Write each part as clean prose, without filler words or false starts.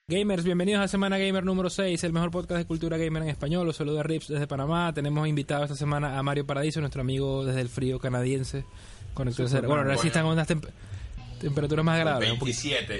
Gamers, bienvenidos a Semana Gamer número 6, el mejor podcast de cultura gamer en español. Los saluda Rips desde Panamá. Tenemos invitado esta semana a Mario Paradiso, nuestro amigo desde el frío canadiense. Bueno, ahora sí están unas temperaturas más agradables. 27.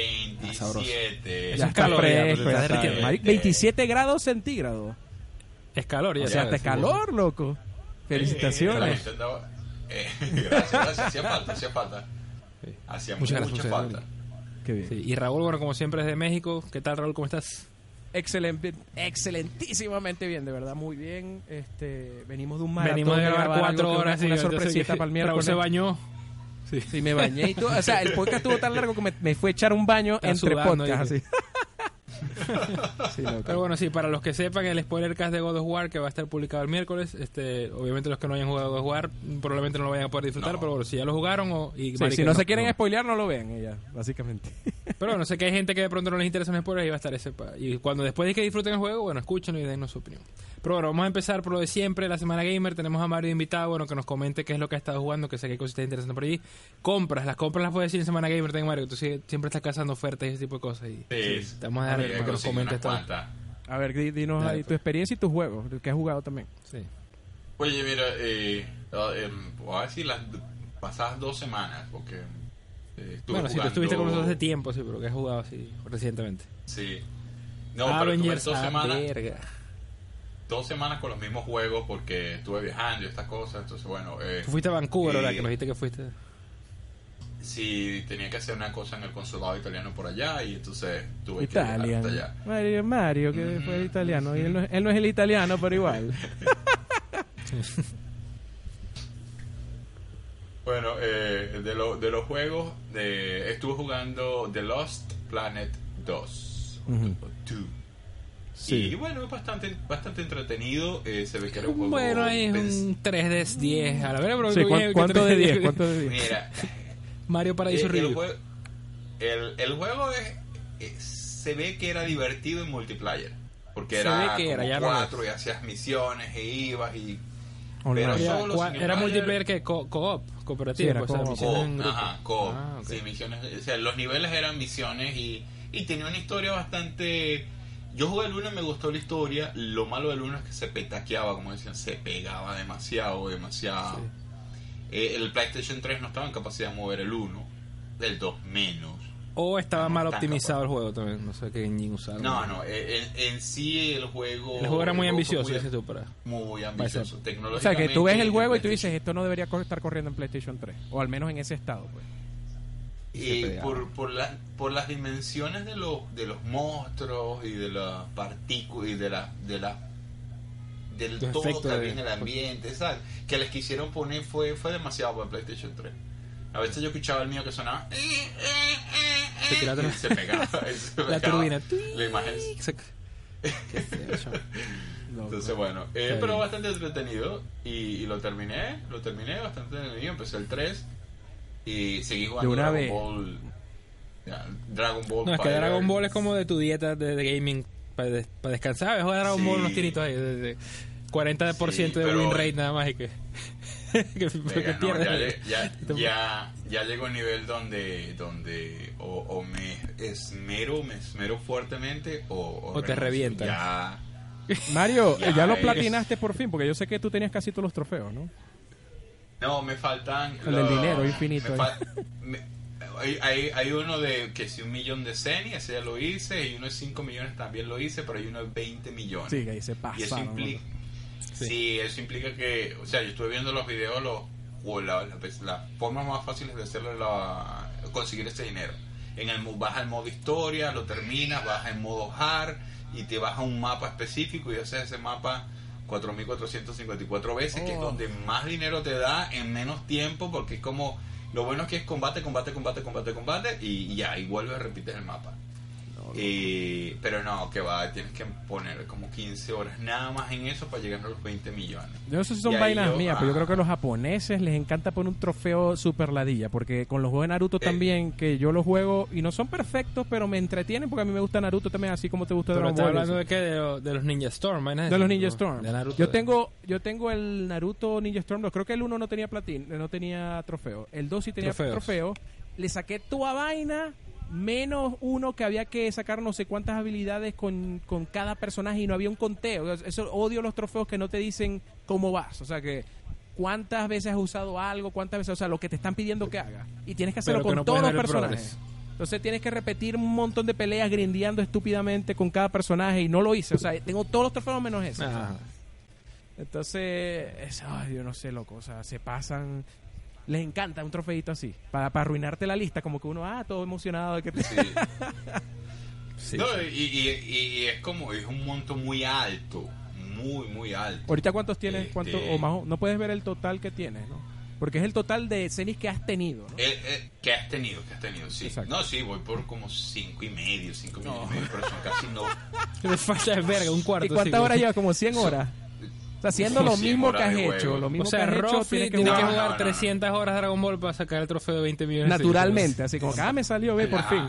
Ya está fresco, ya está. 27 grados centígrados. Es calor, ya. O sea, hasta calor, loco. Felicitaciones. Gracias, hacía falta. Hacía mucha falta. Qué bien. Sí. Y Raúl, bueno, como siempre desde México. ¿Qué tal, Raúl? ¿Cómo estás? Excelentísimamente bien, de verdad, muy bien. Venimos de un maratón. Venimos de grabar 4 horas. Una sorpresita para el miércoles. Raúl se bañó. Sí, me bañé y todo. O sea, el podcast estuvo tan largo que me fue a echar un baño entre podcasts. Así. Sí, pero bueno, sí, para los que sepan, el spoilercast de God of War que va a estar publicado el miércoles, obviamente los que no hayan jugado God of War probablemente no lo vayan a poder disfrutar, pero bueno, si ya lo jugaron si no se quieren spoilear, no lo vean ella, básicamente. Pero bueno, sé que hay gente que de pronto no les interesa un spoiler y va a estar ese y cuando después de que disfruten el juego, bueno, escúchenlo y dennos su opinión. Pero bueno, vamos a empezar por lo de siempre, la Semana Gamer. Tenemos a Mario invitado, bueno, que nos comente qué es lo que ha estado jugando, que sé que hay cositas interesantes por allí. Las compras las puedes decir en Semana Gamer, tengo Mario, tú siempre estás cazando ofertas y ese tipo de cosas. Y vamos a darle que nos comentes todo. A ver, dinos ahí tu experiencia y tus juegos, que has jugado también. Sí. Oye, mira, voy a decir las pasadas 2 semanas, porque bueno, si tú estuviste con nosotros hace tiempo, sí, pero que has jugado así recientemente. Sí. No, Avengers, pero 2 semanas. Verga. 2 semanas con los mismos juegos porque estuve viajando y estas cosas, entonces bueno. Tú fuiste a Vancouver, ¿verdad? Que nos dijiste que fuiste. Sí, tenía que hacer una cosa en el consulado italiano por allá y entonces tuve Italia. que ir hasta allá. Mario, que fue el italiano. Y él no es el italiano, pero igual. Bueno, de los juegos, estuve jugando The Lost Planet 2. Sí. Y bueno, es bastante entretenido. Se ve que era un juego. Bueno, es un 3 de 10. A la verdad, pero sí, ¿cuánto de 10? Mira, Mario Paradiso Review. El juego se ve que era divertido en multiplayer. Porque era 4 y hacías misiones e ibas y. Pero era multiplayer que cooperativo. Sí, era coop. Co-op. Okay. Sí, misiones. O sea, los niveles eran misiones y tenía una historia bastante. Yo jugué el 1 y me gustó la historia. Lo malo del 1 es que se petaqueaba, como decían, se pegaba demasiado. Sí. El PlayStation 3 no estaba en capacidad de mover el 1, del 2 menos. O estaba mal optimizado el juego también, no sé qué engine usaron. No, en sí el juego... El juego era muy ambicioso, dices tú, para... Muy ambicioso, o sea, que tú ves el juego y tú dices, esto no debería estar corriendo en PlayStation 3, o al menos en ese estado, pues. Y por las dimensiones de los monstruos y de las partículas y del todo que había en el ambiente, ¿sabes? Que les quisieron poner fue demasiado para el PlayStation 3. A veces yo escuchaba el mío que sonaba y se pegaba la turbina, la imagen. Entonces bueno, pero bastante entretenido y lo terminé bastante entretenido. Empecé el 3 y seguí jugando Dragon Ball. No, es que Dragon Ball es como de tu dieta de gaming para descansar. Es jugar Dragon Ball unos tiritos ahí de 40% de win rate nada más y que pierdes. Ya llego al nivel donde o me esmero fuertemente o te revientan. Mario, ya lo platinaste por fin, porque yo sé que tú tenías casi todos los trofeos, ¿no? No, me faltan... El del dinero infinito. Hay uno de que si 1 millón de Zen, ese ya lo hice, y uno de 5 millones también lo hice, pero hay uno de 20 millones. Sí, que ahí se pasa. Y eso implica... Sí, eso implica que... O sea, yo estuve viendo los videos, las formas más fáciles de conseguir ese dinero. Vas al modo historia, lo terminas, vas en modo hard y te vas a un mapa específico y haces ese mapa 4.454 veces, que es donde más dinero te da en menos tiempo, porque es como... Lo bueno es que es combate y ya, y vuelves y repites el mapa. Pero no, que va, tienes que poner como 15 horas nada más en eso para llegar a los 20 millones. Yo no sé si son vainas mías, pero yo creo que a los japoneses les encanta poner un trofeo super ladilla, porque con los juegos de Naruto también, que yo los juego y no son perfectos, pero me entretienen porque a mí me gusta Naruto también, así como te gusta Dragon Ball. ¿Estás hablando de qué? ¿De los Ninja Storm? De los Ninja Storm. De Naruto. Yo tengo el Naruto Ninja Storm, creo que el 1 no tenía trofeo, el 2 sí tenía trofeo. Le saqué toda vaina menos uno que había que sacar no sé cuántas habilidades con cada personaje y no había un conteo. Eso, odio los trofeos que no te dicen cómo vas, o sea que cuántas veces has usado algo, cuántas veces, o sea, lo que te están pidiendo que hagas. Y tienes que hacerlo con no todos los puedes ver el personajes. Entonces tienes que repetir un montón de peleas grindeando estúpidamente con cada personaje y no lo hice. O sea, tengo todos los trofeos menos ese. Entonces, ay, yo no sé, loco, o sea, se pasan... Les encanta un trofeito así, para arruinarte la lista, como que uno, todo emocionado de que te... Sí. Sí, no, y es como, es un monto muy alto, muy alto. ¿Ahorita cuántos tienes? ¿Cuánto, o más, no puedes ver el total que tienes, ¿no? Porque es el total de cenis que has tenido, ¿no? Que has tenido, sí. Exacto. No, sí, voy por como 5.5, pero son casi no. Me falta de verga, un cuarto. ¿Y cuántas horas llevas? ¿Como 100 horas? O sea, haciendo lo mismo que has hecho. Lo mismo o sea, que has hecho, tienes que jugar 300 horas de Dragon Ball para sacar el trofeo de 20 millones. Naturalmente, así como que, me salió, por fin.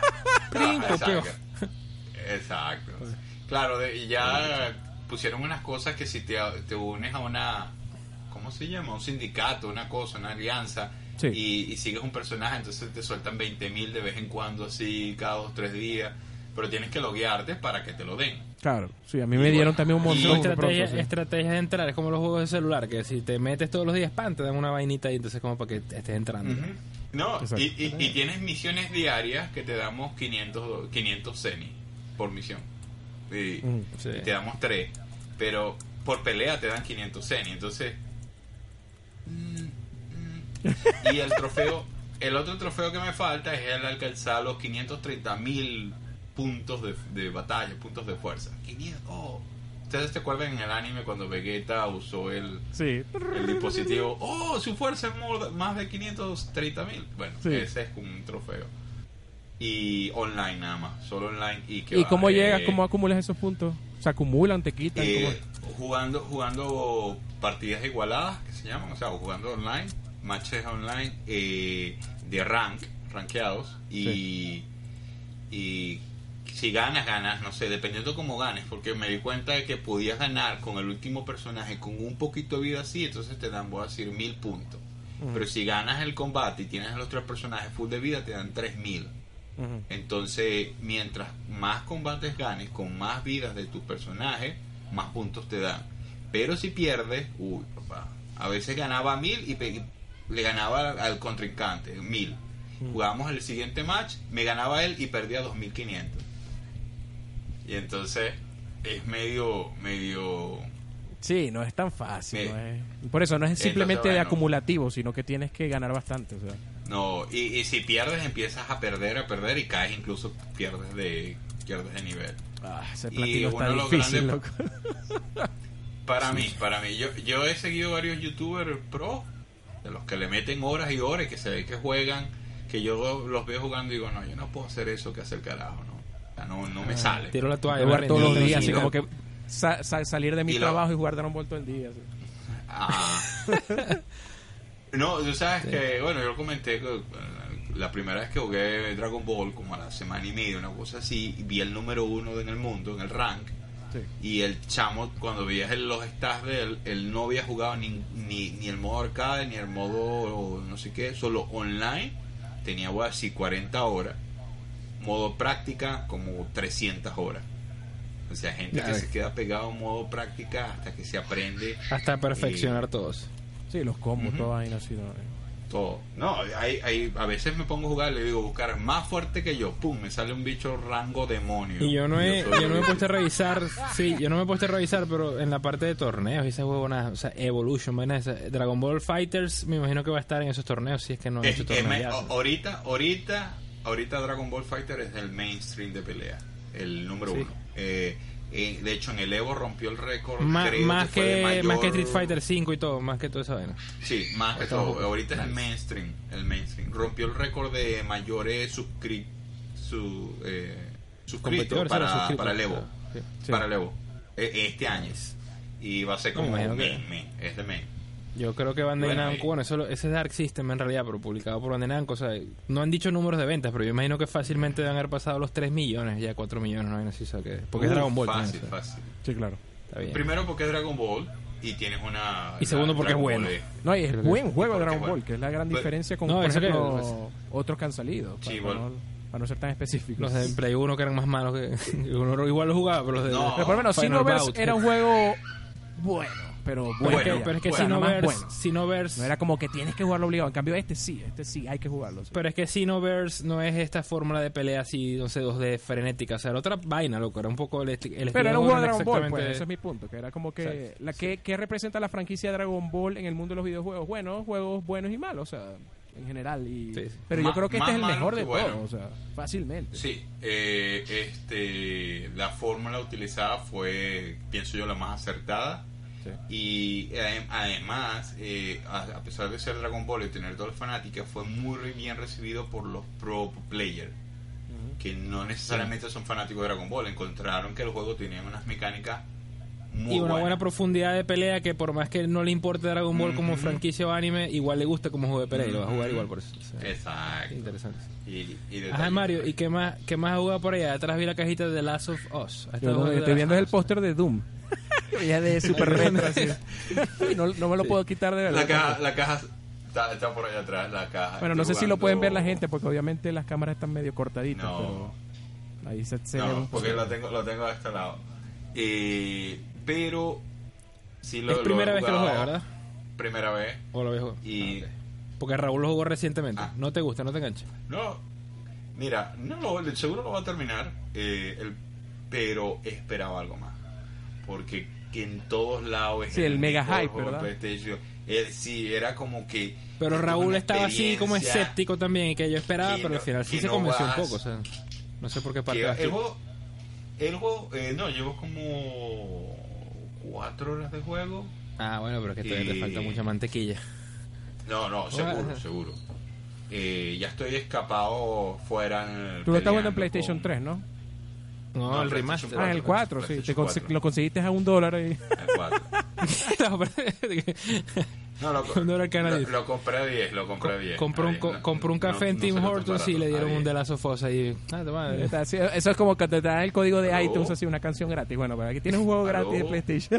Exacto. Claro, y ya pusieron unas cosas que si te unes a una... ¿Cómo se llama? Un sindicato, una cosa, una alianza, sí. y sigues un personaje, entonces te sueltan 20.000 de vez en cuando, así, cada 2-3 días, pero tienes que loguearte para que te lo den. Claro, sí, a mí me dieron también un montón. Estrategia de entrar, es como los juegos de celular, que si te metes todos los días, te dan una vainita y entonces como para que estés entrando. No, y tienes misiones diarias que te damos 500 cenis por misión. Y te damos 3, pero por pelea te dan 500 cenis, entonces... Y el otro trofeo que me falta es el alcanzar los 530.000 puntos de batalla, puntos de fuerza. 500. Ustedes se acuerdan en el anime cuando Vegeta usó el dispositivo. Su fuerza es más de 530.000. Bueno, ese es un trofeo. Y online nada más, solo online. ¿Y cómo llegas? ¿Cómo acumulas esos puntos? ¿Se acumulan, te quitan? Jugando partidas igualadas, que se llaman, o sea, jugando online, matches online de rankeados, y si ganas, no sé, dependiendo cómo ganes, porque me di cuenta de que podías ganar con el último personaje con un poquito de vida así, entonces te dan, voy a decir, 1.000 puntos. Pero si ganas el combate y tienes a los 3 personajes full de vida, te dan 3.000. Entonces, mientras más combates ganes con más vidas de tu personaje, más puntos te dan. Pero si pierdes, papá, a veces ganaba 1.000 y le ganaba al contrincante 1.000. Jugábamos el siguiente match, me ganaba él y perdía 2.500. Y entonces es medio sí, no es tan fácil, no es. Por eso no es simplemente de acumulativo, sino que tienes que ganar bastante, o sea. No, y si pierdes empiezas a perder y caes, incluso pierdes de nivel. Ese platino está difícil, loco. Para mí, yo he seguido varios youtubers pro, de los que le meten horas y horas, que se ve que juegan, que yo los veo jugando y digo, no, yo no puedo hacer eso que hace el carajo, ¿no? O sea, no me sale. Tiro la toalla. Jugar todos los días, así como que salir de mi trabajo y jugar Dragon Ball todo el día. No, tú sabes que, bueno, yo comenté que la primera vez que jugué Dragon Ball, como a la semana y media, una cosa así, vi el número 1 en el mundo, en el rank. Sí. Y el chamo, cuando veías los stats de él no había jugado ni el modo arcade, ni el modo no sé qué, solo online. Tenía, voy a decir, 40 horas. Modo práctica, como 300 horas. O sea, gente que se queda pegado en modo práctica hasta que se aprende. Hasta perfeccionar todos. Sí, los combos, toda vaina así. Todo. No, a veces me pongo a jugar, le digo, buscar más fuerte que yo. Pum, me sale un bicho rango demonio. Y yo no me he puesto a revisar. Sí, yo no me he puesto a revisar, pero en la parte de torneos, esa huevona, o sea, Evolution, Dragon Ball Fighters, me imagino que va a estar en esos torneos, si es que no han hecho torneos. Ahorita Dragon Ball Fighter es el mainstream de pelea, el número 1. De hecho, en el Evo rompió el récord. Más que Street Fighter 5 y todo, más que toda esa vaina. Sí, más que todo. Ahorita es el mainstream. Rompió el récord de mayores suscritos para el Evo. Sí. Para el Evo. Este año. Y va a ser como es de main. Yo creo que Bandai Namco, ese es Dark System en realidad, pero publicado por Bandai Namco, o sea, no han dicho números de ventas, pero yo imagino que fácilmente deben haber pasado los 3 millones, ya 4 millones, no hay así, porque es Dragon Ball. Fácil. Sí, claro. Está bien. Primero porque es Dragon Ball y tienes una... Y segundo porque es bueno. No, y es buen juego Dragon Ball, que es la gran diferencia con, por ejemplo, otros que han salido. Sí, para no ser tan específicos. Los de Play 1 que eran más malos que uno igual lo jugaba, pero los de No. Pero por lo menos Xenoverse era un juego bueno, pero pero es que Xenoverse no era como que tienes que jugarlo obligado. En cambio este sí hay que jugarlo. Sí. Pero es que Xenoverse no es esta fórmula de pelea así, no sé, 2D frenética, o sea, era otra vaina, loco, era un poco el pero era un juego de Dragon Ball, pues, exactamente- ese es mi punto, que era como que Exacto. ¿qué representa la franquicia de Dragon Ball en el mundo de los videojuegos? Bueno, juegos buenos y malos, o sea, en general y Sí. pero yo creo que este es el Más mejor malo de que bueno. todos, o sea, fácilmente. Sí, la fórmula utilizada fue, pienso yo, la más acertada. Sí. Y además, a pesar de ser Dragon Ball y tener toda la fanática, fue muy bien recibido por los pro players, que no necesariamente son fanáticos de Dragon Ball. Encontraron que el juego tenía unas mecánicas muy y una buenas. buena profundidad de pelea que por más que no le importe Dragon Ball como franquicia o anime, igual le gusta como juego de pelea y lo va a jugar igual por eso. O sea, Exacto. interesante. Y Ajá, Mario, ¿y qué más has jugado por allá? Atrás vi la cajita de The Last of Us. ¿Has Yo estado lo que jugando estoy The viendo es el Last of póster de Doom. Ya de super retro así. No me lo puedo quitar de verdad. la caja está por allá atrás, la caja. Bueno, no sé Estoy si lo pueden ver jugando- la gente porque obviamente las cámaras están medio cortaditas, No. pero ahí se ve No, un- porque lo tengo de este lado. Pero sí lo Es primera he vez que lo jugado. juegas, ¿verdad? Primera vez. ¿O lo habías jugado? Y Ah, ok. Porque Raúl lo jugó recientemente. Ah. ¿No te gusta? ¿No te engancha? no, mira, seguro lo va a terminar, pero esperaba algo más. Porque que en todos lados es Sí, el mega mejor hype, juego de ¿verdad? PlayStation. Sí, era como que... Pero esto es Raúl una estaba así como experiencia escéptico también y que yo esperaba, que pero al no- final sí que se no convenció un vas- poco. O sea, no sé por qué parte que vas tú. no, llevo como 4 horas de juego. Ah, bueno, pero que todavía te Y- falta mucha mantequilla. No, seguro. Ya estoy escapado fuera. Tú lo estás jugando en peleando PlayStation con- 3, ¿no? No, No, el PlayStation remaster. Ah, el 4, sí. PlayStation 4. Lo conseguiste a $1 ahí. El 4. No, pero- No, ¿Cuándo era el canal? lo compré a 10. Lo compré a 10. compró un café en Tim Hortons y le dieron un The Last of Us ahí. Ah, toma, Está así- Eso es como que te dan el código de Aló. iTunes, así una canción gratis. Bueno, pero aquí tienes un juego Aló. gratis de PlayStation.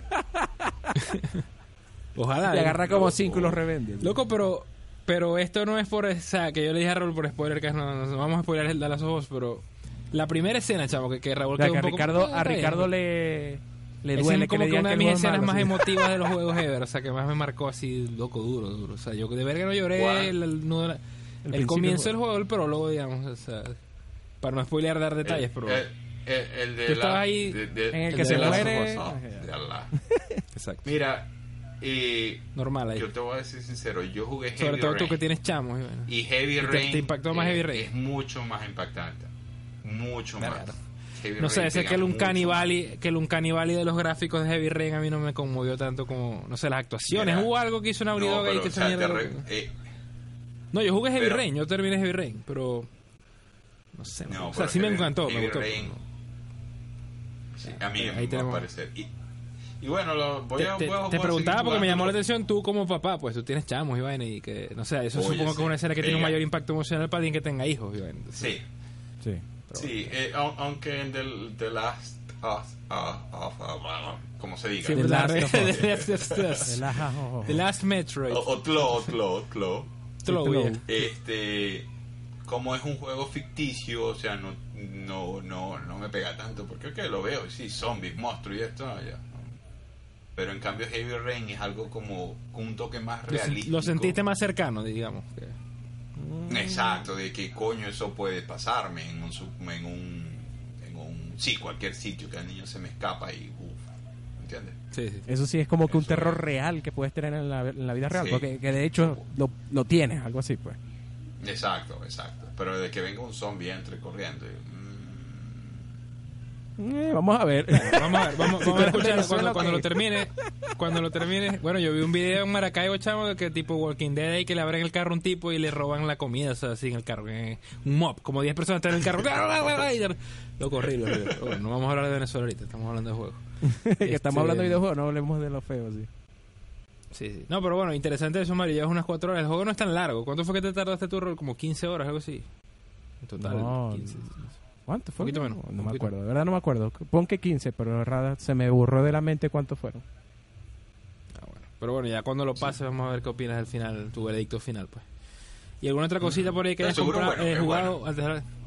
Ojalá. Y agarra como loco. 5 y los revende. Loco, pero esto no es por... O sea, que yo le dije a Raúl por spoiler, que no vamos a spoiler el de las ojos, pero... La primera escena, chavo, que Raúl O sea, quedó que un poco... a Ricardo le duele que como le que digan una de que el mis juego es escenas malo, más sí. emotivas de los juegos ever. O sea, que más me marcó así, loco, duro. O sea, yo de verga no lloré ¿Cuál? el nudo de la- el principio comienzo del del juego, el prólogo, digamos. O sea, para no spoilear, dar detalles, pero... El de Tú estabas ahí en el que el se de Last of muere. Us. Oh, de Allah. Exacto. Mira, Normal ahí. yo te voy a decir sincero, yo jugué Heavy Sobre todo tú Rain. que tienes chamos. Y bueno. Y Heavy te Rain impactó más Heavy Rain. es mucho más impactante. Mucho más. Claro. Heavy No sé, Rain ese pega que el mucho Uncanny de los gráficos de Heavy Rain a mí no me conmovió tanto como, no sé, las actuaciones. Mira, Hubo algo que hizo una Naughty Dog ahí que o esa sea, mierda. No, yo jugué Heavy pero- Rain, yo terminé Heavy Rain, pero no sé. No, o sea, pero sí me Heavy- encantó, Heavy me gustó. Rain, sí, a mí Ahí me va tenemos- a parecer. Y bueno, voy a Te seguir preguntaba porque me llamó la jugándolo. atención tú como papá, pues tú tienes chamos y vaina y que, no sé, eso Oye, supongo que sí, es una escena que tiene un pega. mayor impacto emocional para alguien que tenga hijos y vaina. Sí, Sí. sí, aunque en The Last como se diga. Sí, The Last of The Last Metroid. O Tlo. Tlo, yeah. Como es un juego ficticio, o sea, no me pega tanto, porque ok, lo veo, sí, zombies, monstruos y esto, no, ya. Pero en cambio Heavy Rain es algo como un toque más realístico. Lo sentiste más cercano, digamos. Que... Exacto, de que coño eso puede pasarme en sí, cualquier sitio que el niño se me escapa y ¿entiendes? Sí, sí. Eso sí es como que un Eso terror es. real que puedes tener en la vida real, Sí. porque que de hecho lo tienes, algo así, pues. Exacto. Pero de que venga un zombie entre corriendo. Vamos a ver. Vamos a ver, vamos a escuchar Venezuela, cuando ok. lo termine. Cuando lo termine. Bueno, yo vi un video en Maracaibo, chamo, que tipo Walking Dead ahí que le abren el carro a un tipo y le roban la comida, o sea, así en el carro. Un mob, como 10 personas están en el carro. Loco, horrible. Bueno, no vamos a hablar de Venezuela ahorita, estamos hablando de juegos. Que estamos hablando de videojuegos, no hablemos de lo feo, sí. Sí. No, pero bueno, interesante eso, Mario. Llevas unas 4 horas. El juego no es tan largo. ¿Cuánto fue que te tardaste tú, Rol? Como 15 horas, algo así. En total, No, 15. ¿Cuánto fue? Poquito menos, No me poquito. acuerdo, de verdad no me acuerdo. Pon que 15, pero la verdad se me borró de la mente cuántos fueron. Ah, bueno. Pero bueno, ya cuando lo pases vamos a ver qué opinas del final, tu veredicto final, pues. ¿Y alguna otra cosita por ahí que Pero hayas seguro comprado, bueno, es jugado bueno. antes de...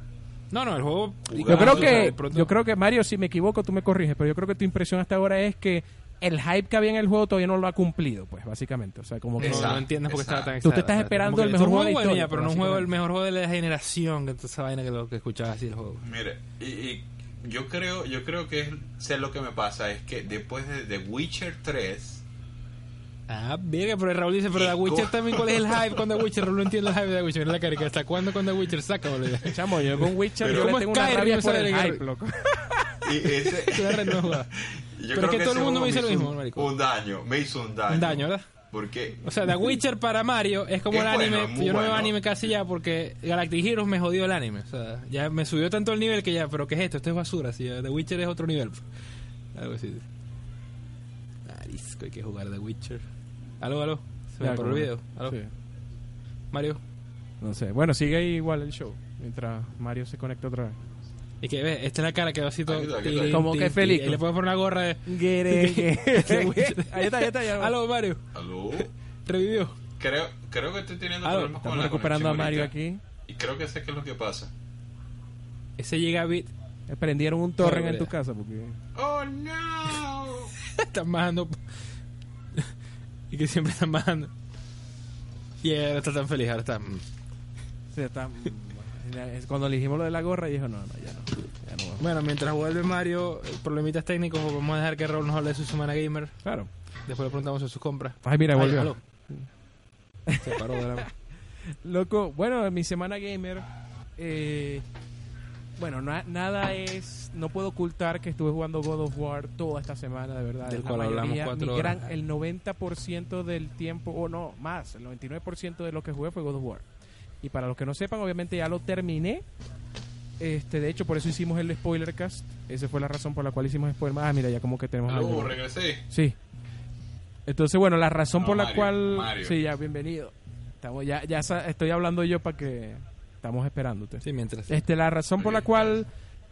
No, el juego... Yo creo que, Mario, si me equivoco, tú me corriges, pero yo creo que tu impresión hasta ahora es que el hype que había en el juego todavía no lo ha cumplido, pues, básicamente. O sea, como que no entiendes por qué estaba tan tú exagerado. te estás esperando el mejor juego de la historia, pero no un juego, el mejor juego de la generación, que esa vaina que lo que escuchabas así el juego. Mire, y yo creo que sé lo que me pasa, es que después de The Witcher 3... Verga, pero Raúl dice, pero The Witcher también, ¿cuál es el hype con The Witcher? Raúl no entiende el hype de The Witcher. Mira la carica, ¿hasta cuándo con The Witcher saca, boludo? Chamo, yo con Witcher pero yo le tengo una rabia por el hype, loco. Y ese... Pero es que todo el mundo me dice lo mismo, marico. Me hizo un daño. Un daño, ¿verdad? Porque... O sea, The Witcher para Mario es como el anime. Bueno, yo no veo anime casi ya porque Galactic Heroes me jodió el anime. O sea, ya me subió tanto el nivel que ya, pero ¿qué es esto? Esto es basura. Si The Witcher es otro nivel. Algo así. Marisco, hay que jugar The Witcher. Aló. Se me paró el video. Aló. Sí. Mario. No sé. Bueno, sigue ahí igual el show. Mientras Mario se conecta otra vez. Y que ve, esta es la cara que va así todo. Como que feliz. Y le puedes poner una gorra de. Ahí está. Ya. Aló, Mario. Aló. Revivió. Creo que estoy teniendo problemas con la recuperando a Mario ahorita. aquí. Y creo que sé qué es lo que pasa. Ese gigabit. Prendieron un torrent en tu casa porque. ¡Oh, no! Están bajando. Y que siempre están bajando. Y ahora está tan feliz, ahora está... Sí, está... Cuando le dijimos lo de la gorra, dijo, no, ya no. Bueno, mientras vuelve Mario, problemitas técnicos, vamos a dejar que Raúl nos hable de su semana gamer. Claro. Después le preguntamos sobre sus compras. Ay, mira, volvió. Aló. Se paró de la... Loco, bueno, mi semana gamer... Bueno, nada es... No puedo ocultar que estuve jugando God of War toda esta semana, de verdad. Del cual hablamos 4 horas. El 90% del tiempo, o no, más, el 99% de lo que jugué fue God of War. Y para los que no sepan, obviamente ya lo terminé. De hecho, por eso hicimos el Spoilercast. Esa fue la razón por la cual hicimos spoiler. Mira, ya como que tenemos... regresé. Sí. Entonces, bueno, la razón por la Mario, cual... Mario. Sí, ya, bienvenido. Ya estoy hablando yo para que... Estamos esperándote. Sí, mientras. La razón por la cual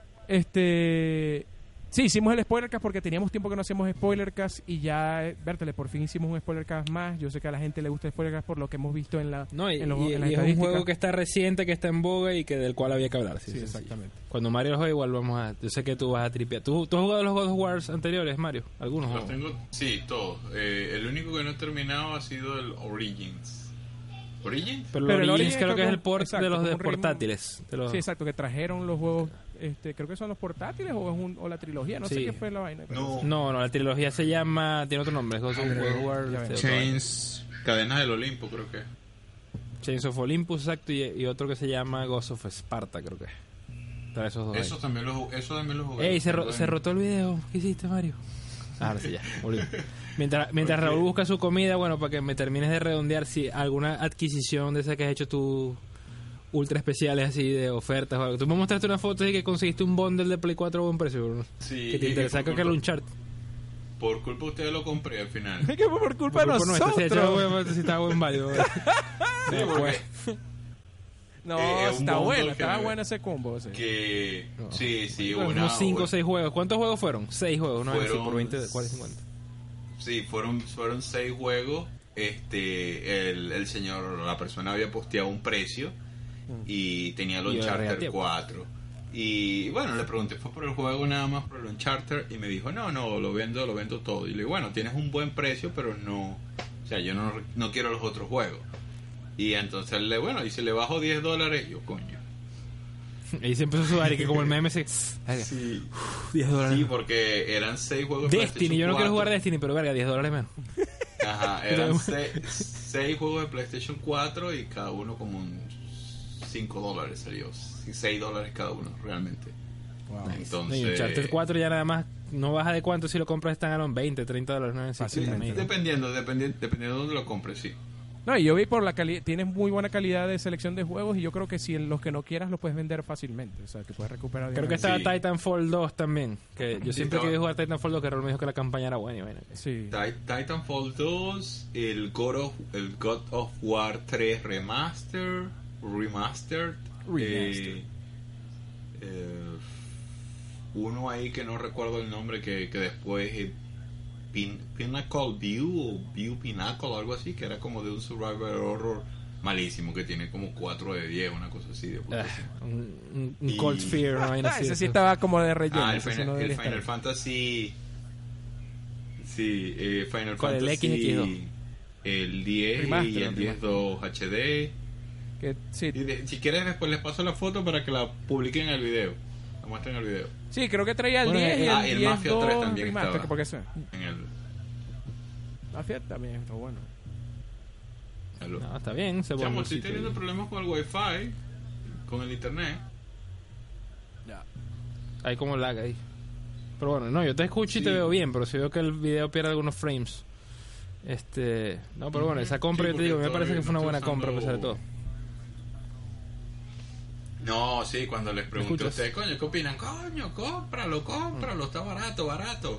sí, hicimos el Spoilercast porque teníamos tiempo que no hacíamos Spoilercast y ya, Bertele, por fin hicimos un Spoilercast más. Yo sé que a la gente le gusta el Spoilercast por lo que hemos visto en la y es un juego que está reciente, que está en boga y que del cual había que hablar. Sí, exactamente. Cuando Mario lo juegue, igual vamos a... Yo sé que tú vas a tripear. ¿Tú has jugado los God of War anteriores, Mario? ¿Algunos? Los tengo, sí, todos. El único que no he terminado ha sido el Origins. Pero el Origins creo que es el port de los de portátiles. Sí, exacto, que trajeron los juegos, creo que son los portátiles o la trilogía, no sé qué fue la vaina. No, la trilogía se llama, tiene otro nombre, Chains, Cadenas del Olimpo, creo que. Chains of Olympus, exacto, y otro que se llama Ghost of Sparta, creo que. Para esos dos. Eso también lo jugué. Ey, se rotó el video. ¿Qué hiciste, Mario? Ahora sí, ya, volvió. Mientras Raúl busca su comida, bueno, para que me termines de redondear, si alguna adquisición de esa que has hecho tú ultra especiales así de ofertas o algo. Tú me mostraste una foto de que conseguiste un bundle de Play 4 a buen precio, bro. Sí. Que te interesa, creo que era un chart. Por culpa de ustedes lo compré al final. Es que por culpa de nosotros. Si estaba buen válido. Sí, porque... No, está bueno, estaba bueno ese combo. Sí, no. Sí, unos 5 o 6 juegos. ¿Cuántos juegos fueron? 6 juegos, ¿no? Fueron, por 20, 40, 50. Sí, fueron 6 juegos. El señor, la persona había posteado un precio y tenía el Uncharted 4. Y bueno, le pregunté, ¿fue por el juego nada más, por el Uncharted? Y me dijo, no, lo vendo todo. Y le digo, bueno, tienes un buen precio, pero no, o sea, yo no quiero los otros juegos. Y entonces y si le bajo $10, yo, coño. Y se empezó a sudar y que como el meme se... Sí. $10. Sí, porque eran 6 juegos de Destiny, yo no quiero jugar Destiny, pero verga, $10 menos. Ajá, eran 6 juegos de PlayStation 4 y cada uno como un $5 salió. $6 cada uno, realmente. Wow. Entonces... Y Uncharted 4 ya nada más no baja de cuánto si lo compras están a $20, $30, ¿no? Fácilmente. Dependiendo de dónde lo compres, sí. No, y yo vi por la calidad, tienes muy buena calidad de selección de juegos y yo creo que si los que no quieras los puedes vender fácilmente, o sea, que puedes recuperar. Creo que estaba Titanfall 2 también, que yo siempre quería jugar Titanfall 2, que Raúl me dijo que la campaña era buena. Sí. Titanfall 2, el God of War 3 Remastered. Uno ahí que no recuerdo el nombre, que después... Pinnacle View o View Pinnacle o algo así, que era como de un survival horror malísimo, que tiene como 4 de 10, una cosa así. De un Cold Fear, una vaina así. Ese sí estaba como de relleno. El Final Fantasy... Sí, Final ¿Cuál, Fantasy... el X2? El 10 Remaster, y el 10.2 HD. Que, sí. Si quieres después les paso la foto para que la publiquen en el video. La muestren en el video. Sí, creo que traía el Bueno, 10 y el 10 Mafia 3 también remaster, estaba. porque eso. En el... Mafia también está bueno. No, está bien. Chamo, estoy teniendo problemas con el Wi-Fi, con el internet. Ya. Hay como lag ahí. Pero bueno, no, yo te escucho y te veo bien, pero si veo que el video pierde algunos frames. No, pero bueno, esa compra, Sí, yo te digo, me parece que fue una no buena estoy compra a pesar de todo. No, sí, cuando les pregunté a escuchas? ustedes, coño, ¿qué opinan? Coño, cómpralo, está barato.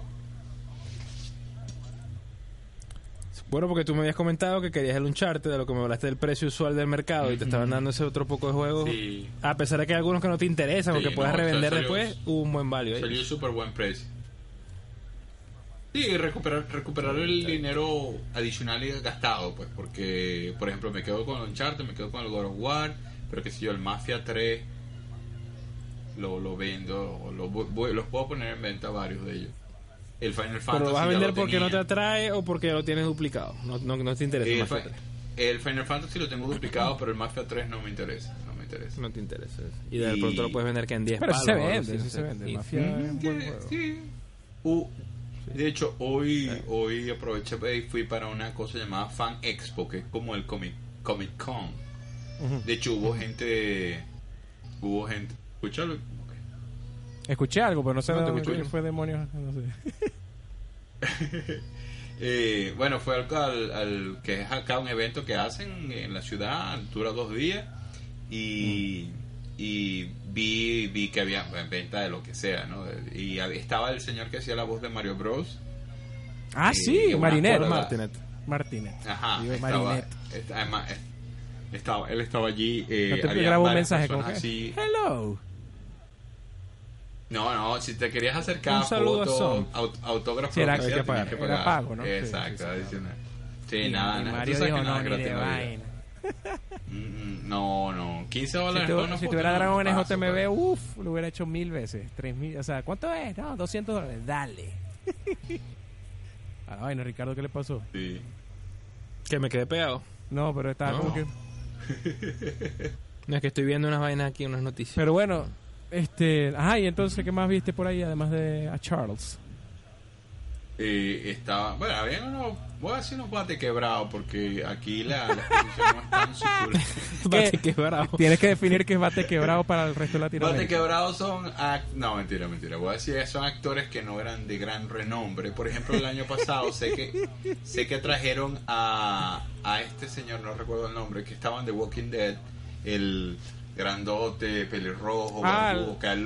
Bueno, porque tú me habías comentado que querías el Uncharted, de lo que me hablaste del precio usual del mercado, y te estaban dando ese otro poco de juegos. Sí. A pesar de que hay algunos que no te interesan Sí, o que puedas no, revender salió- después, hubo un buen value ahí. Salió súper buen precio. Sí, recuperar el dinero adicional y gastado, pues, porque, por ejemplo, me quedo con el Uncharted, me quedo con el God of War, pero que si yo el Mafia 3 lo vendo, o los puedo poner en venta varios de ellos. El Final Fantasy Pero lo vas a ya vender lo porque no te tenía. atrae o porque lo tienes duplicado. No te interesa el Mafia 3. El Final Fantasy lo tengo duplicado, pero el Mafia 3 no me interesa. No te interesa. Y de pronto lo puedes vender que en 10 Pero palos. sí se o algo vende, así, sí no se sé. vende. Y- Mafia es un buen juego. Sí. De hecho, hoy aproveché y fui para una cosa llamada Fan Expo, que es como el Comic Con. Ujú. De hecho, hubo gente. Escúchalo. Escuché algo, pero no sé No te de escucho dónde bien. fue demonios. No sé. Bueno, fue al que es acá un evento que hacen en la ciudad, dura 2 días y vi que había en venta de lo que sea, ¿no? Y estaba el señor que hacía la voz de Mario Bros. Ah, sí, una Marinette. cuerda. Martinet. Ajá, Digo, estaba, Marinette. además, él estaba allí. No te había grabó un varias mensaje como personas que, así. hello. No, si te querías acercar, Un saludo a fotos, Son. autógrafos, Sí, era- lo que hay sea, que pagar. tenías Era pago, ¿no? Sí, Exacto, sí, sí. adicional. Sí, Y nada, Mario tú sabes dijo, que nada no, es ni de gratis en la vida. vaina. No, $15 Si, por una si foto, tuviera no, Dragon en no paso, JMB, pues. uff, lo hubiera hecho 1000 veces. 3000, o sea, ¿cuánto es? No, $200. Dale. A la vaina, Ricardo, ¿qué le pasó? Sí. Que me quedé pegado. No, pero estaba No. como que... No, es que estoy viendo unas vainas aquí, unas noticias. Pero bueno, ajá, y entonces, ¿qué más viste por ahí, además de a Charles? Estaba, bueno, había voy a decir unos bates quebrados porque aquí la exposición no es tan suculenta. Bate quebrado. Tienes que definir qué es bate quebrado para el resto de Bate Latinoamérica. quebrados son no, mentira. Voy a decir que son actores que no eran de gran renombre. Por ejemplo, el año pasado sé que trajeron a este señor, no recuerdo el nombre, que estaba en The Walking Dead, el grandote, pelirrojo, barbudo, que a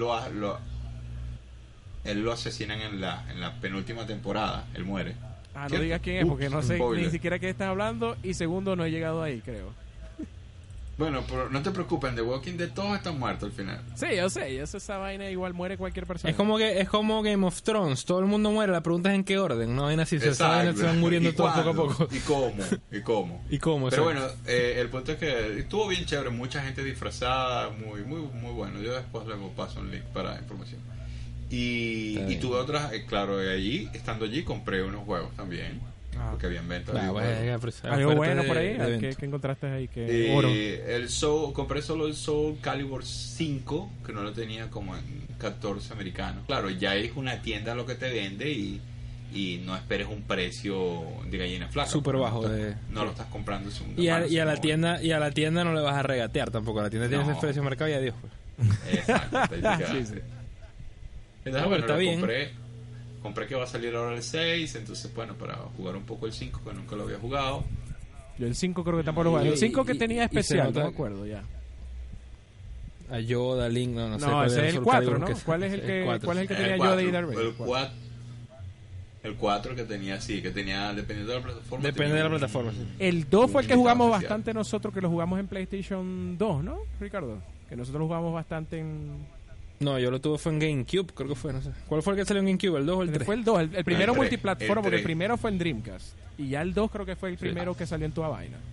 él lo asesinan en la penúltima temporada, él muere. Ah, no ¿Cierto? digas quién es, porque no sé Spoiler. ni siquiera qué estás hablando. Y segundo, no he llegado ahí, creo. Bueno, pero no te preocupes, en The Walking Dead todos están muertos al final. Sí, yo sé, esa vaina igual muere cualquier persona. Es como Game of Thrones. Todo el mundo muere. La pregunta es en qué orden. No vaina así. Se van muriendo ¿Y todos poco a cuándo? poco. ¿Y cómo? ¿Y cómo? Pero exacto. bueno, el punto es que estuvo bien chévere, mucha gente disfrazada, muy bueno. Yo después luego paso un link para información. Y tuve otras, claro, estando allí compré unos juegos también, porque habían venta de juegos. ¿Algo bueno por ahí? ¿Qué encontraste ahí? ¿Qué oro? Compré solo el Soul Calibur 5, que no lo tenía como en 14 americano. Claro, ya es una tienda lo que te vende y no esperes un precio de gallina flaca. Súper bajo. No lo estás comprando en segunda Y mano, a la sino- tienda no le vas a regatear tampoco. A la tienda tienes No. el precio de mercado y adiós. Pues. Exacto, ahí te quedaste. Sí. Entonces, pero bueno, está lo bien. compré que va a salir ahora el 6, entonces bueno, para jugar un poco el 5 que nunca lo había jugado. Yo el 5 creo que tampoco lo jugué. El 5 que tenía se especial, nota- no me acuerdo ya. A Yoda, Link, no sé. No, cuál ese era es el Soul 4, Calibur ¿no? que- ¿Cuál es el que tenía El Yoda y 4, Darth Vader? el 4 que tenía, sí, que tenía, dependiendo de la plataforma. Depende tenía de la un- plataforma, sí. El 2 fue el que limitado jugamos especial. bastante nosotros, que lo jugamos en PlayStation 2, ¿no, Ricardo? Que nosotros lo jugamos bastante en... No, yo lo tuve fue en GameCube, creo que fue, no sé. ¿Cuál fue el que salió en GameCube? ¿El 2 o el 3? Fue el 2, el primero El tres, multiplataforma, el porque el tres. primero fue en Dreamcast. Y ya el 2 creo que fue el primero que salió en toda vaina.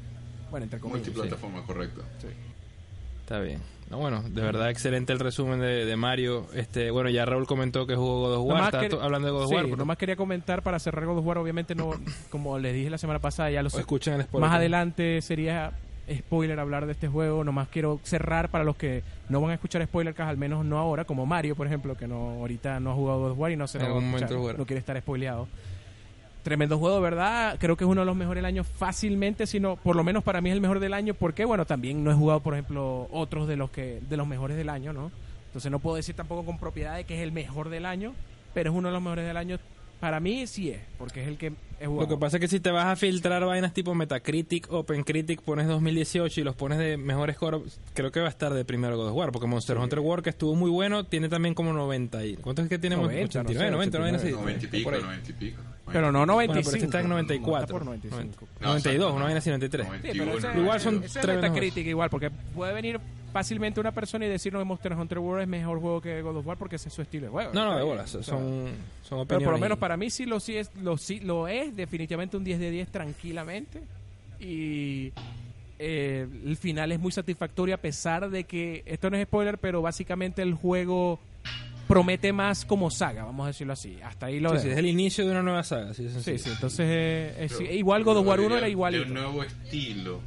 Bueno, entre comillas. Multiplataforma, correcto. Sí. Está bien. No, bueno, de verdad excelente el resumen de Mario. Bueno, ya Raúl comentó que jugó God of War. Hablando de God of War. Sí, nomás quería comentar para cerrar God of War. Obviamente no, como les dije la semana pasada, ya lo sé. Escuchen el spoiler. Más adelante sería spoiler hablar de este juego. Nomás quiero cerrar para los que no van a escuchar spoilers, al menos no ahora, como Mario, por ejemplo, que no ahorita no ha jugado God of War y no se no quiere estar spoileado. Tremendo juego, ¿verdad? Creo que es uno de los mejores del año fácilmente, sino por lo menos para mí es el mejor del año, porque bueno, también no he jugado, por ejemplo, otros de los mejores del año, ¿no? Entonces no puedo decir tampoco con propiedad de que es el mejor del año, pero es uno de los mejores del año. Para mí sí es, porque es el que he jugado. Lo que pasa es que si te vas a filtrar vainas tipo Metacritic, OpenCritic, pones 2018 y los pones de mejores score, creo que va a estar de primero God of War, porque Monster Hunter World, que estuvo muy bueno, tiene también como 90 y... ¿Cuánto es que tiene? 89, 90 y pico. Pero no 95. Bueno, pero este está en 94. Por 95. 92, una vaina así, 93. Sí, pero igual son Metacritic igual, porque puede venir fácilmente una persona y decirnos que Monster Hunter World es mejor juego que God of War porque ese es su estilo de juego. No, de bolas, son opiniones. Pero por lo menos para mí sí lo es definitivamente un 10 de 10 tranquilamente. Y el final es muy satisfactorio a pesar de que, esto no es spoiler, pero básicamente el juego promete más como saga, vamos a decirlo así. Hasta ahí lo sí, es el inicio de una nueva saga. Sí, entonces igual God of War 1 era igual. De un nuevo estilo.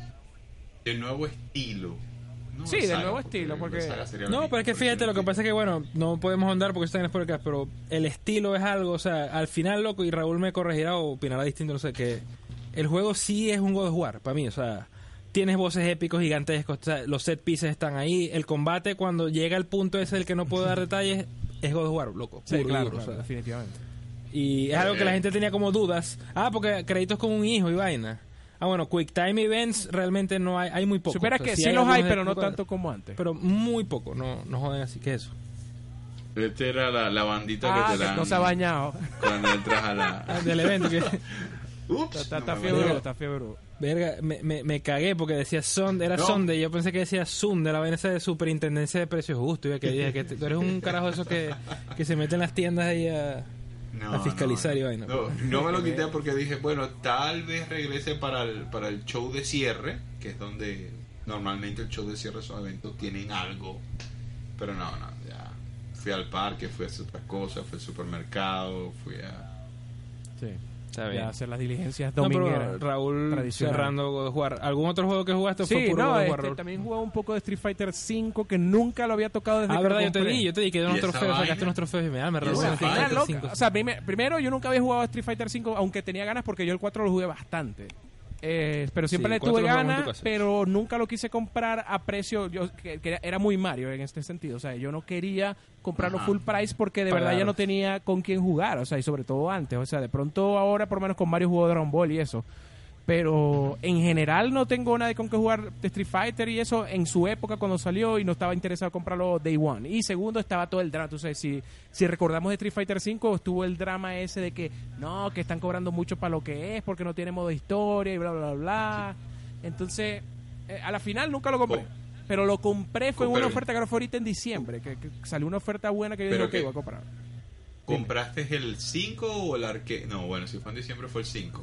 No, sí, del nuevo estilo, porque... No, pero es que fíjate, lo que pasa es que, bueno, no podemos ahondar porque está en spoilers, pero el estilo es algo, o sea, al final, loco, y Raúl me corregirá o opinará distinto, no sé, que el juego sí es un God of War, para mí, o sea, tienes voces épicos, gigantescos, o sea, los set pieces están ahí, el combate cuando llega al punto ese del que no puedo dar detalles, es God of War, loco, sí, claro, o sea, definitivamente. Y es algo que la gente tenía como dudas, porque créditos con un hijo y vaina. Bueno, Quick Time Events realmente no hay muy poco. Supera que sí los hay, pero no tanto como antes. Pero muy poco, no joden así que eso. Esta era la bandita que te dan. No se ha bañado. Cuando entras a la... del evento. Que... Ups. Está fiebre. Verga, me cagué porque decía Sonde, y yo pensé que decía Sunde, la vaina esa de Superintendencia de Precios Justos. Y que dije que tú eres un carajo de esos que se mete en las tiendas ahí a fiscalizar y vaina. No me lo quité porque dije, bueno, tal vez regrese para el show de cierre, que es donde normalmente el show de cierre de esos eventos tienen algo. Pero no, ya fui al parque, fui a hacer otras cosas, fui al supermercado, fui a... Sí. Está bien. Ya hacer las diligencias domingueras. Pero Raúl, cerrando God of War. ¿Algún otro juego que jugaste? Sí, fue puro God of War, también jugué un poco de Street Fighter 5 que nunca lo había tocado desde que verdad, lo compré. yo te di que de unos trofeos, sacaste unos trofeos y me O sea, primero yo nunca había jugado a Street Fighter 5, aunque tenía ganas porque yo el 4 lo jugué bastante. Pero siempre le tuve ganas, pero nunca lo quise comprar a precio. Que era muy Mario en este sentido. O sea, yo no quería comprarlo full price porque de verdad ya no tenía con quién jugar. O sea, y sobre todo antes. O sea, de pronto ahora por lo menos con Mario jugó Dragon Ball y eso. Pero en general no tengo nadie con que jugar de Street Fighter y eso en su época cuando salió y no estaba interesado en comprarlo Day One. Y segundo, estaba todo el drama. Entonces, si recordamos de Street Fighter 5, estuvo el drama ese de que no, que están cobrando mucho para lo que es porque no tiene modo historia y bla, bla, bla. Entonces, a la final nunca lo compré. Pero lo compré, fue una oferta que fue ahorita en diciembre, que salió una oferta buena que yo dije, ok, voy a comprar. ¿Compraste el 5 o el arcade? No, bueno, si fue en diciembre fue el 5.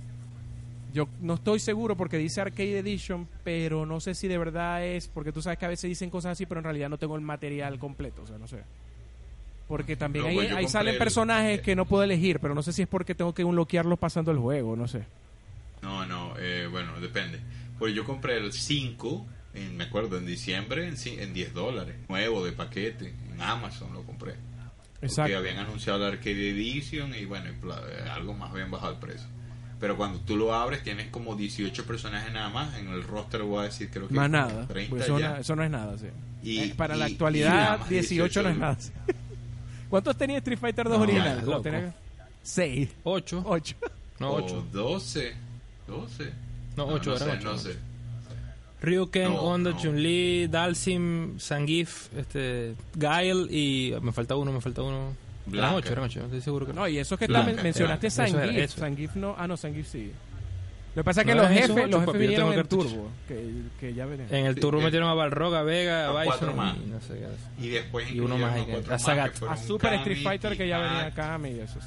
Yo no estoy seguro porque dice Arcade Edition, pero no sé si de verdad es, porque tú sabes que a veces dicen cosas así, pero en realidad no tengo el material completo, o sea, no sé. Porque también ahí salen personajes que no puedo elegir, pero no sé si es porque tengo que unlockearlos pasando el juego, no sé. No, bueno, depende. Pues yo compré el 5, me acuerdo, en diciembre, en $10, nuevo, de paquete, en Amazon lo compré. Exacto. Porque habían anunciado la Arcade Edition y bueno, algo más habían bajado el precio. Pero cuando tú lo abres tienes como 18 personajes nada más. En el roster voy a decir creo que más nada, 30 pues eso no es nada, sí. Para la actualidad 18 no es nada, sí. ¿Cuántos tenía Street Fighter 2 original? 6 8 No, 8 12 No, 8 eran 8 no sé. Ryuken, Honda, Chun-Li, Dalsim, Zangief, Guile y me falta uno. Eran 8, estoy seguro que no. Y eso que mencionaste Zangief no, Zangief sí. Lo que pasa es que los jefes vinieron en el turbo, que ya venían. En el turbo metieron a Balrog, a Vega, a Bison y no sé qué. Y después uno más a Sagat, a Super Street Fighter que ya venía Kami y eso sí.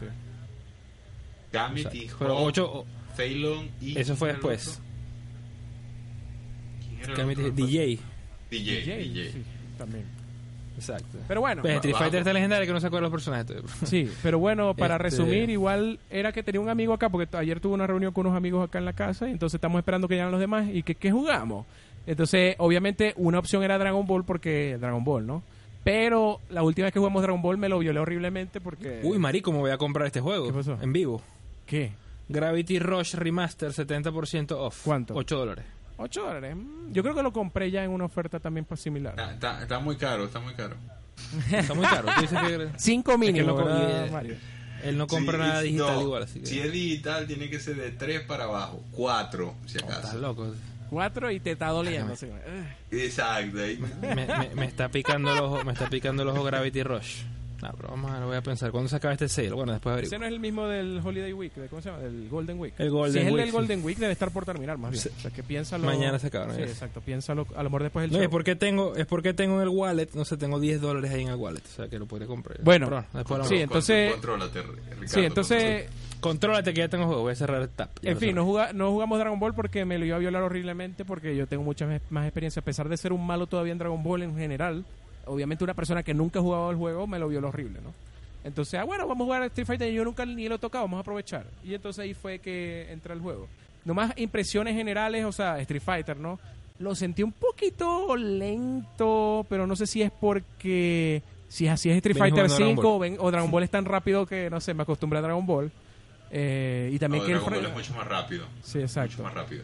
Gambit y pero 8 Phelan y eso fue después. DJ. Sí, también. Exacto. Pero bueno. Pues Street Fighter está legendario que no se acuerdan los personajes. Sí, pero bueno, para resumir, igual era que tenía un amigo acá, porque ayer tuve una reunión con unos amigos acá en la casa, y entonces estamos esperando que lleguen los demás, y ¿qué jugamos? Entonces, obviamente, una opción era Dragon Ball, porque Dragon Ball, ¿no? Pero la última vez que jugamos Dragon Ball me lo violé horriblemente porque... Uy, marico, me voy a comprar este juego. ¿Qué pasó? En vivo. ¿Qué? Gravity Rush Remaster, 70% off. ¿Cuánto? $8. $8. Yo creo que lo compré ya en una oferta también similar. Está muy caro, está muy caro. Está muy caro. Tú dices que... 5 mínimo, es que Mario. Él no compra nada digital igual, así que... Si es digital, tiene que ser de 3 para abajo. 4, si acaso. Estás loco. 4 y te está doliendo. Así. Exacto. Me está picando el ojo Gravity Rush. No, pero vamos a ver, lo voy a pensar. ¿Cuándo se acaba este sale? Bueno, después averiguo. Ese no es el mismo del Holiday Week, ¿cómo se llama? Del Golden Week. El Golden si es el Week, del Golden Week, debe estar por terminar más bien. O sea, que piénsalo. Mañana se acaba, ¿no? Sí, exacto. Piénsalo, a lo mejor después del No, show. es porque tengo en el wallet, no sé, tengo $10 ahí en el wallet. O sea, que lo podría comprar. Bueno, pero, después sí, entonces... Contrólate, Ricardo. Sí, entonces... Contrólate que ya tengo juego, voy a cerrar el tab. En fin, no jugamos Dragon Ball porque me lo iba a violar horriblemente, porque yo tengo mucha más experiencia. A pesar de ser un malo todavía en Dragon Ball en general, obviamente una persona que nunca ha jugado el juego me lo violó horrible, ¿no? Entonces, bueno, vamos a jugar a Street Fighter. Yo nunca ni lo he tocado, vamos a aprovechar. Y entonces ahí fue que entra el juego. Nomás impresiones generales, o sea, Street Fighter, ¿no? Lo sentí un poquito lento, pero no sé si es porque... Si así es Street Fighter 5 o Dragon Ball es tan rápido que, no sé, me acostumbré a Dragon Ball. Y también que Dragon Ball es mucho más rápido. Sí, exacto. Mucho más rápido.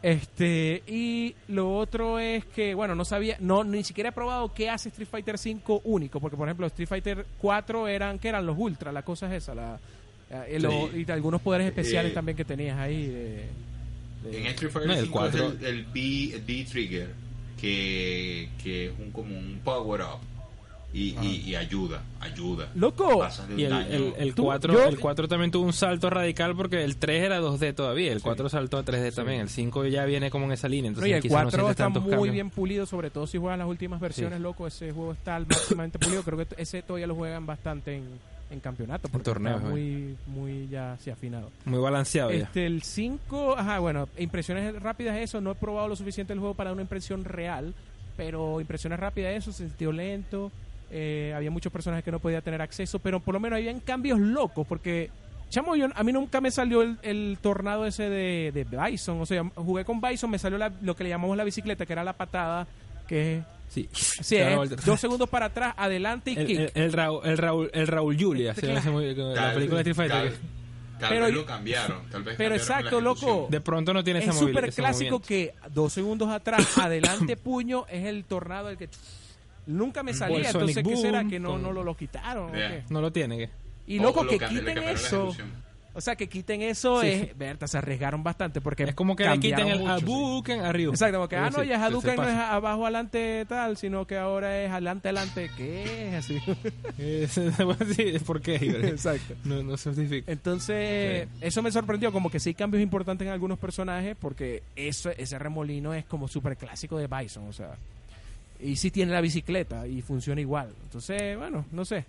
Y lo otro es que, bueno, no sabía, ni siquiera he probado qué hace Street Fighter 5 único, porque por ejemplo Street Fighter 4 eran los Ultra, la cosa es esa, y algunos poderes especiales también que tenías ahí. En Street Fighter 5 es el B-Trigger, que es como un power-up. Y ayuda. ¡Loco! Y el 4 también tuvo un salto radical porque el 3 era 2D todavía. El 4 saltó a 3D también. El 5 ya viene como en esa línea. Entonces, y el 4 está muy cambios. bien pulido, sobre todo si juegan las últimas versiones, loco. Ese juego está máximamente pulido. Creo que ese todavía lo juegan bastante en campeonato. Porque torneos, está muy ya así afinado. Muy balanceado ya. El 5, bueno, impresiones rápidas eso. No he probado lo suficiente el juego para una impresión real. Pero impresiones rápidas eso, se sintió lento. Había muchos personajes que no podía tener acceso, pero por lo menos habían cambios locos, porque chamo, a mí nunca me salió el tornado ese de Bison. O sea, jugué con Bison, me salió lo que le llamamos la bicicleta, que era la patada, que sí, 2 segundos para atrás, adelante y kick. El Raúl Julia, la película de Street Fighter. Tal vez lo cambiaron. Pero exacto, loco. De pronto no tiene esa movilidad. Es súper clásico que 2 segundos atrás, adelante puño, es el tornado el que... Nunca me salía, entonces ¿qué será? ¿Que no lo quitaron? ¿O no lo tiene? ¿qué? Y loco, que quiten eso. O sea, que quiten eso es... Berta, se arriesgaron bastante porque es como que le quiten el Hadouken arriba. Exacto, porque no, ya Hadouken no es abajo, adelante, tal, sino que ahora es adelante. ¿Qué es así? ¿Por qué? Exacto. No se justifica. Entonces, eso me sorprendió, como que sí hay cambios importantes en algunos personajes, porque ese remolino es como súper clásico de Bison, o sea... Y sí tiene la bicicleta y funciona igual. Entonces, bueno, no sé.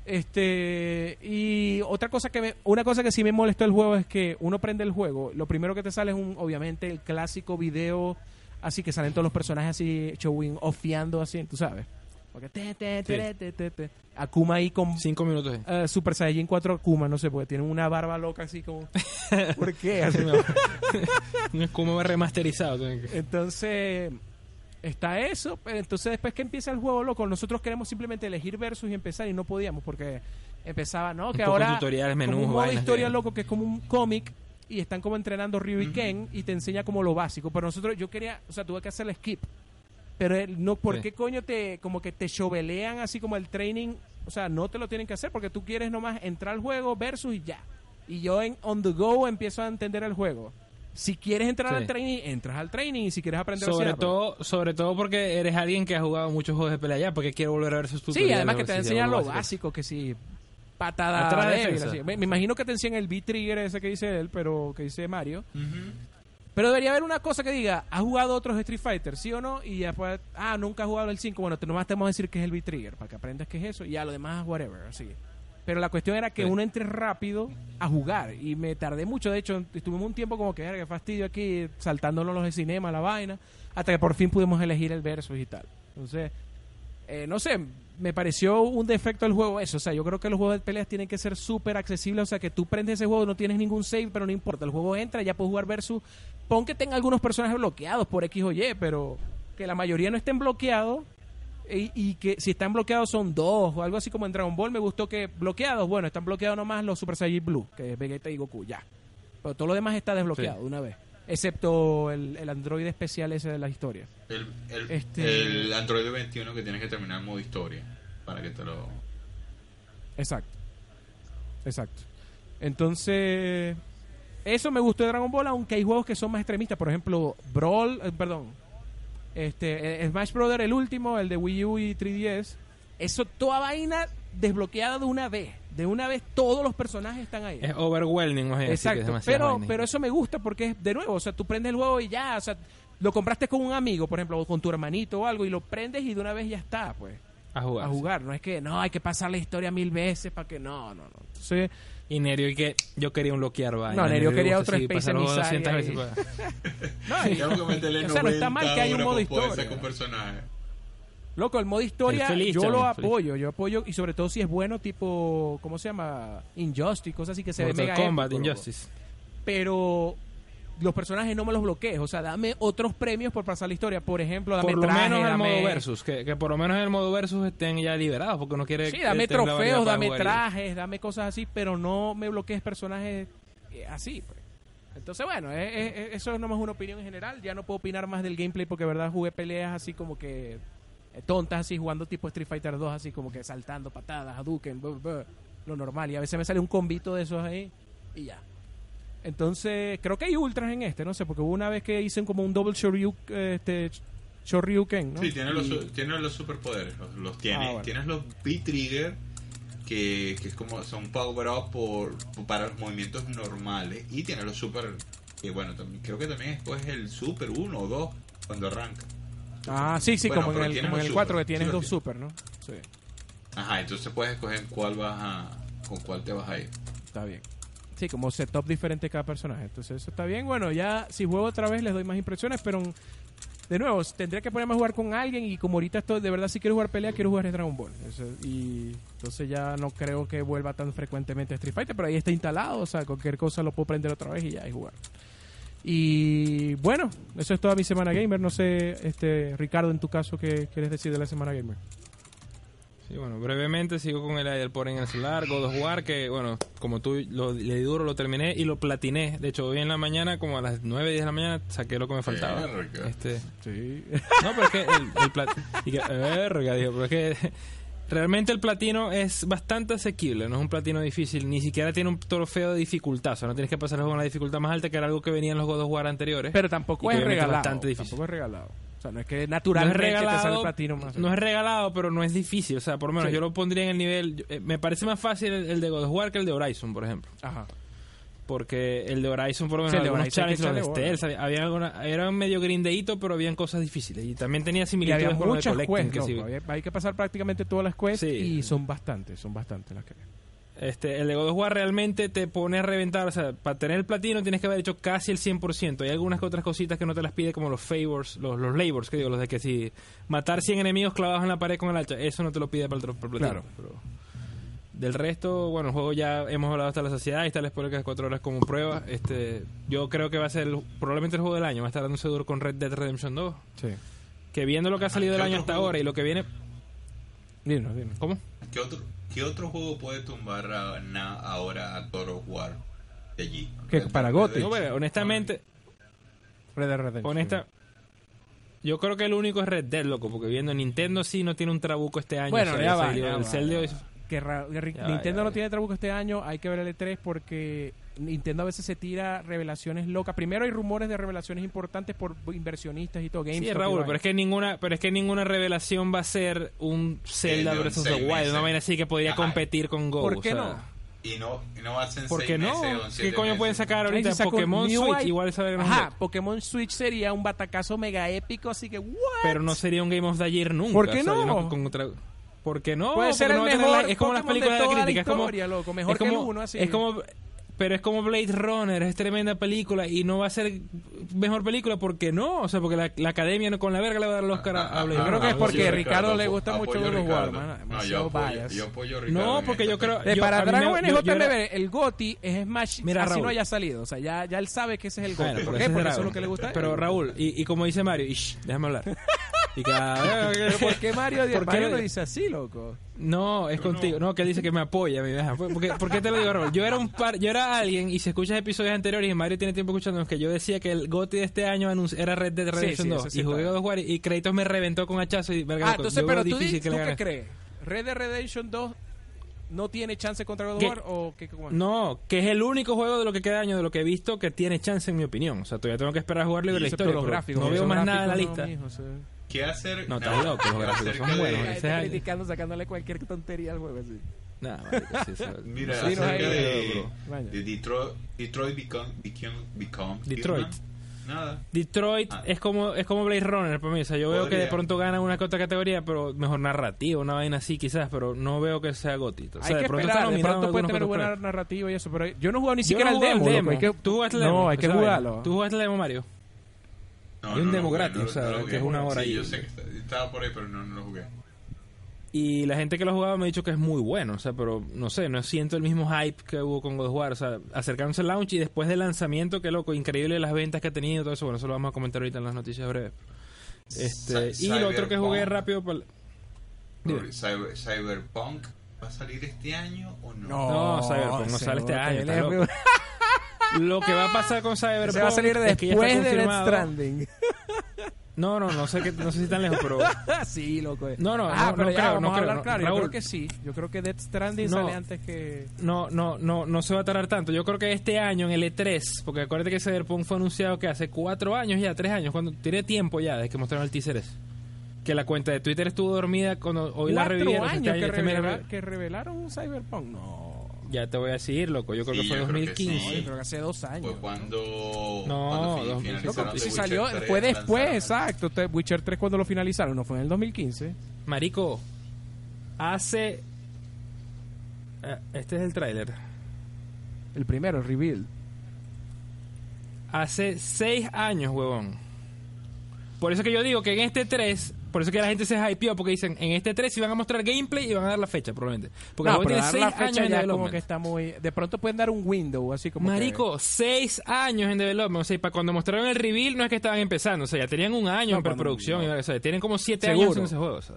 Y otra cosa una cosa que sí me molestó el juego es que uno prende el juego, lo primero que te sale es obviamente el clásico video, así que salen todos los personajes así showing, ofeando así, tú sabes. Porque Akuma ahí con 5 minutos. Super Saiyajin 4 Akuma, no sé, porque tiene una barba loca así como ¿por qué? Así, un Akuma remasterizado. Entonces está eso, pero entonces después que empieza el juego, loco, nosotros queremos simplemente elegir versus y empezar y no podíamos porque empezaba, ¿no? Que ahora tutoriales, menús, como un modo historia, loco, que es como un cómic y están como entrenando Ryu y Ken y te enseña como lo básico, pero yo quería, o sea, tuve que hacer el skip. Pero no, ¿por qué coño como que te chovelean así como el training? O sea, no te lo tienen que hacer porque tú quieres nomás entrar al juego versus y ya. Y yo en on the go empiezo a entender el juego. Si quieres entrar al training, entras al training. Y si quieres aprender sobre todo porque eres alguien que ha jugado muchos juegos de pelea ya, porque quiero volver a ver sus tutoriales. Sí, además que te enseñan lo básico, que si patada débil, me imagino que te enseñan el B-Trigger ese que dice él, pero que dice Mario. Pero debería haber una cosa que diga, ¿has jugado otros Street Fighter, sí o no? Y después, nunca has jugado el 5. Bueno, nomás te vamos a decir que es el B-Trigger, para que aprendas qué es eso. Y ya lo demás, whatever, así. Pero la cuestión era que uno entre rápido a jugar. Y me tardé mucho. De hecho, estuvimos un tiempo como que, qué fastidio aquí, saltándonos los de cinema, la vaina. hasta que por fin pudimos elegir el versus y tal. Entonces, no sé, me pareció un defecto del juego eso. O sea, yo creo que los juegos de peleas tienen que ser súper accesibles. O sea, que tú prendes ese juego, no tienes ningún save, pero no importa. El juego entra, ya puedes jugar versus. Pon que tenga algunos personajes bloqueados por X o Y, pero que la mayoría no estén bloqueados. Y que si están bloqueados son 2 o algo así como en Dragon Ball. Me gustó que bloqueados, bueno, están bloqueados nomás los Super Saiyan Blue, que es Vegeta y Goku, ya. Pero todo lo demás está desbloqueado de una vez. Excepto el androide especial ese de la historia. El androide 21 que tienes que terminar en modo historia para que te lo... Exacto. Entonces, eso me gustó de Dragon Ball, aunque hay juegos que son más extremistas. Por ejemplo, Smash Brother, el último, el de Wii U y 3DS. Eso, toda vaina desbloqueada de una vez. De una vez todos los personajes están ahí. Es overwhelming, ¿no? Exacto, pero eso me gusta porque, de nuevo, o sea, tú prendes el juego y ya, o sea, lo compraste con un amigo, por ejemplo, o con tu hermanito o algo, y lo prendes y de una vez ya está, pues. A jugar. No es que, no, hay que pasar la historia 1000 veces para que, no. Entonces, y Nerio, y que yo quería un loquear vaina. No, Nerio quería otro Space Emissary. O sea, no está mal que haya un modo historia. Loco, el modo historia yo lo apoyo, y sobre todo si es bueno, tipo, ¿cómo se llama? Injustice, cosas así que se ve mega Mortal Kombat, épico, Injustice. Pero los personajes no me los bloquees, o sea, dame otros premios por pasar la historia, por ejemplo, dame por lo traje, menos el modo versus, que por lo menos en el modo versus estén ya liberados, porque uno quiere... Sí, dame trofeos, dame trajes, dame cosas así, pero no me bloquees personajes así, pues. Entonces, bueno, eso es nomás una opinión en general, ya no puedo opinar más del gameplay porque, de verdad, jugué peleas así como que... tontas así, jugando tipo Street Fighter 2 así como que saltando patadas, Hadouken, lo normal, y a veces me sale un combito de esos ahí y ya. Entonces creo que hay ultras en no sé, porque hubo una vez que hice como un double Shoryuken, ¿no? Sí, tiene los superpoderes, los tiene. Bueno. Tienes los B-Trigger que es como son power up para los movimientos normales, y tiene los super, que bueno, también, creo que también escoges el super 1 o 2 cuando arranca. Ah, sí, bueno, como en el 4 que tienes 2 super, ¿no? Sí. Ajá, entonces puedes escoger con cuál te vas a ir. Está bien. Sí, como setup diferente cada personaje. Entonces eso está bien. Bueno, ya si juego otra vez les doy más impresiones, pero de nuevo, tendría que ponerme a jugar con alguien, y como ahorita estoy, de verdad, si quiero jugar pelea, quiero jugar Dragon Ball. Y entonces ya no creo que vuelva tan frecuentemente a Street Fighter, pero ahí está instalado, o sea, cualquier cosa lo puedo prender otra vez y ya, y jugar. Y bueno, eso es toda mi semana gamer. No sé, Ricardo, en tu caso, ¿qué quieres decir de la semana gamer? Sí, bueno, brevemente sigo con el por en el celular, God of War, que bueno, como tú le di duro, lo terminé y lo platiné. De hecho, hoy en la mañana, como a las 9, 10 de la mañana, saqué lo que me faltaba. Sí. No, pero es que el pero es que realmente el platino es bastante asequible, no es un platino difícil, ni siquiera tiene un trofeo de dificultad, o sea, no tienes que pasar el juego con la dificultad más alta, que era algo que venía en los God of War anteriores. Pero tampoco es regalado. Bastante difícil. Tampoco es regalado. O sea, no es que naturalmente te sale el platino más. No es regalado, pero no es difícil, o sea, por lo menos yo lo pondría en el nivel... me parece más fácil el de God of War que el de Horizon, por ejemplo. Ajá. Porque el de Horizon, por lo menos, algunos challenges, los de stealth, era medio grindeíto, pero habían cosas difíciles. Y también tenía similitudes con muchas el de Collecting. Hay que pasar prácticamente todas las quests, y son bastantes las que... El de God of War realmente te pone a reventar, o sea, para tener el platino tienes que haber hecho casi el 100%. Hay algunas que otras cositas que no te las pide, como los favors, los labors, que digo, los de que si matar 100 enemigos clavados en la pared con el hacha, eso no te lo pide para el platino. Claro. Pero del resto, bueno, el juego ya hemos hablado hasta la saciedad, y está el spoiler que es 4 horas como prueba. Yo creo que va a ser probablemente el juego del año, va a estar dándose duro con Red Dead Redemption 2. Sí. Que viendo lo que ha salido del año hasta ahora y lo que viene... Dinos. ¿Cómo? ¿Qué otro juego puede tumbar ahora a God of War de allí? ¿Qué, para GOTY? No, pero, honestamente... Red Dead Redemption. Yo creo que el único es Red Dead, loco, porque viendo Nintendo sí no tiene un trabuco este año. Bueno, ya va. Nintendo no tiene trabuco este año, hay que ver el E3 porque Nintendo a veces se tira revelaciones locas. Primero hay rumores de revelaciones importantes por inversionistas y todo. Sí, Raúl, pero es que ninguna revelación va a ser un Zelda Breath of the Wild, una vaina así que podría competir con Go. ¿Por qué no? Y no hacen 6 meses. ¿Por qué no? ¿Qué coño pueden sacar ahorita? Pokémon Switch, igual sabe. Ajá, Pokémon Switch sería un batacazo mega épico, así que pero no sería un Game of the Year nunca. ¿Por qué no? ¿Por qué no? Puede ser el mejor es como las películas de la crítica, historia, loco, mejor que el uno, así. Es como pero es como Blade Runner, es tremenda película y no va a ser mejor película porque no, o sea, porque la academia no, con la verga le va a dar el Oscar a Blade Runner. Yo creo que es porque a Ricardo le gusta mucho God of War, No, yo apoyo a Ricardo. No, porque yo creo... Para Dragon NJPB, era... el GOTY es Smash, Mira, así Raúl. no haya salido. O sea, ya él sabe que ese es el GOTY. Bueno, ¿Por qué? Porque eso es lo que le gusta a él. Pero Raúl, y como dice Mario, déjame hablar. Y ¿Pero por qué Mario Mario lo dice así, loco? No, es contigo. No, que él dice que me apoya, mi vieja. ¿Por qué te lo digo, Raúl? Yo era alguien, y si escuchas episodios anteriores, y Mario tiene tiempo escuchándonos, que yo decía que el GOTY de este año era Red Dead Redemption 2. Y jugué God of War, y Kratos me reventó con hachazo. Y, entonces, pero tú qué crees? ¿Red Dead Redemption 2 no tiene chance contra God of War? ¿O qué? No, que es el único juego de lo que queda año, de lo que he visto, que tiene chance, en mi opinión. O sea, todavía tengo que esperar a jugarlo y ver la historia. No veo más nada en la lista. ¿Qué hacer? No, estás loco, los gráficos son buenos. Está criticando, sacándole cualquier tontería al juego así. Nah, marico, sí, mira, sí, acerca de Detroit Become Detroit. Human, nada. Detroit es como Blade Runner para mí. O sea, yo veo que de pronto gana una que otra categoría, pero mejor narrativa, una vaina así quizás, pero no veo que sea GOTY. O sea, hay que esperar, de pronto puede tener buena narrativa y eso, pero yo no he jugado ni siquiera el demo. ¿Tú jugaste el demo? No, hay que jugarlo. ¿Tú jugaste el demo, Mario? No, hay un demo gratis, o sea, que es una hora sí, ahí. Yo sé que estaba por ahí, pero no lo jugué. Y la gente que lo ha jugado me ha dicho que es muy bueno, o sea, pero no sé, no siento el mismo hype que hubo con God of War, o sea, acercándose al launch y después del lanzamiento, qué loco, increíble las ventas que ha tenido, todo eso, bueno, eso lo vamos a comentar ahorita en las noticias breves. Y lo otro que jugué rápido para... Cyberpunk va a salir este año o no? No, Cyberpunk no sale este año, está loco. Lo que va a pasar con Cyberpunk se va a salir después de Death Stranding. No sé si tan lejos, pero sí, loco. No creo. Claro, yo creo que sí. Yo creo que Death Stranding sale antes que No se va a tardar tanto. Yo creo que este año en el E3, porque acuérdate que Cyberpunk fue anunciado que hace 4 años ya, 3 años, cuando tiene tiempo ya desde que mostraron el teaser ese. Que la cuenta de Twitter estuvo dormida cuando hoy la revivieron. 4 años que revelaron un Cyberpunk. No. Ya te voy a decir, loco. Yo creo que fue 2015. Yo creo que hace 2 años. Fue cuando... No, sí salió. Fue después, exacto. Witcher 3 cuando lo finalizaron. No fue en el 2015. Marico, hace... este es el tráiler. El primero, el reveal. Hace 6 años, huevón. Por eso que yo digo que en este 3... Por eso que la gente se hypeó, porque dicen, en este 3 sí van a mostrar gameplay y van a dar la fecha, probablemente. Porque no, tiene 6 años en development. Como que está muy... De pronto pueden dar un window, así como Marico, 6 años en development. O sea, para cuando mostraron el reveal no es que estaban empezando. O sea, ya tenían un año en preproducción. O sea, tienen como 7 años en ese juego. O sea.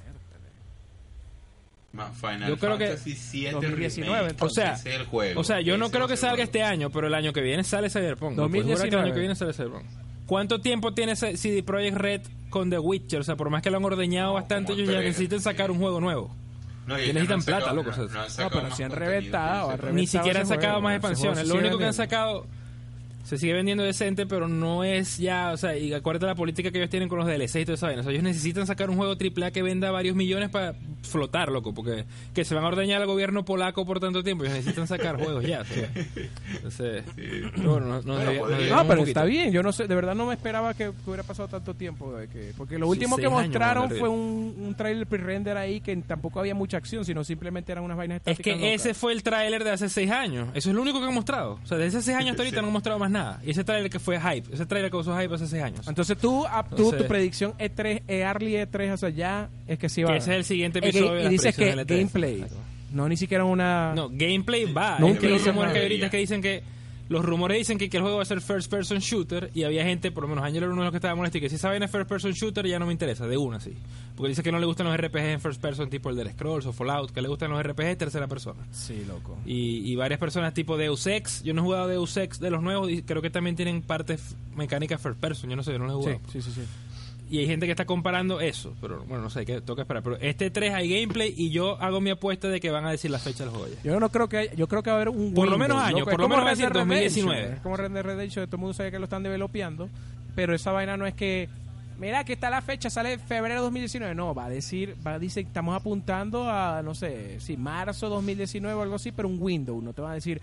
Final Fantasy 7 2019, entonces, el juego. O sea, yo no creo que salga este año, pero el año que viene sale Cyberpunk. 2019. Que el año que viene sale Cyberpunk. ¿Cuánto tiempo tiene CD Projekt Red con The Witcher? O sea, por más que lo han ordeñado bastante, ellos ya necesitan sacar un juego nuevo. No, y necesitan plata, loco. No, pero si han reventado. Ni siquiera han sacado más expansiones. Lo único que han sacado... Se sigue vendiendo decente, pero no es ya... O sea, y acuérdate la política que ellos tienen con los DLC y todo eso. O sea, ellos necesitan sacar un juego AAA que venda varios millones para flotar, loco. Porque que se van a ordeñar al gobierno polaco por tanto tiempo. Ellos necesitan sacar juegos ya. O sea. Entonces... Bueno, pero está bien. Yo no sé... De verdad no me esperaba que hubiera pasado tanto tiempo. Porque lo último que mostraron fue un trailer pre-render ahí que tampoco había mucha acción, sino simplemente eran unas vainas estáticas. Es que ese fue el trailer de hace 6 años. Eso es lo único que han mostrado. O sea, desde hace 6 años hasta ahorita no han mostrado más nada. Y ese trailer que fue hype, ese trailer que causó hype hace 6 años. Entonces tu predicción E3, Early E3, o sea, ya es que sí va. Ese es el siguiente episodio. Y dices que gameplay. No, ni siquiera una... No, gameplay va. No, es que los rumores que ahorita que dicen que... Los rumores dicen que el juego va a ser first person shooter y había gente, por lo menos Ángel era uno de los que estaba molesto y que si saben es first person shooter ya no me interesa, de una, sí. Porque dice que no le gustan los RPGs en first person tipo el de Scrolls o Fallout, que le gustan los RPGs tercera persona. Sí, loco. Y varias personas tipo Deus Ex, yo no he jugado Deus Ex de los nuevos y creo que también tienen partes mecánicas first person, yo no sé, yo no lo he jugado. Sí. Y hay gente que está comparando eso, pero bueno, no sé, que toca esperar. Pero este 3 hay gameplay y yo hago mi apuesta de que van a decir la fecha del juego ya. Yo no creo que yo creo que va a haber un por lo menos año, por lo menos va a decir 2019. Es como Red Dead Redemption, todo el mundo sabe que lo están developeando, pero esa vaina no es que mira que está la fecha, sale febrero 2019, no, va a decir, estamos apuntando a no sé, si marzo 2019 o algo así, pero un window, no te van a decir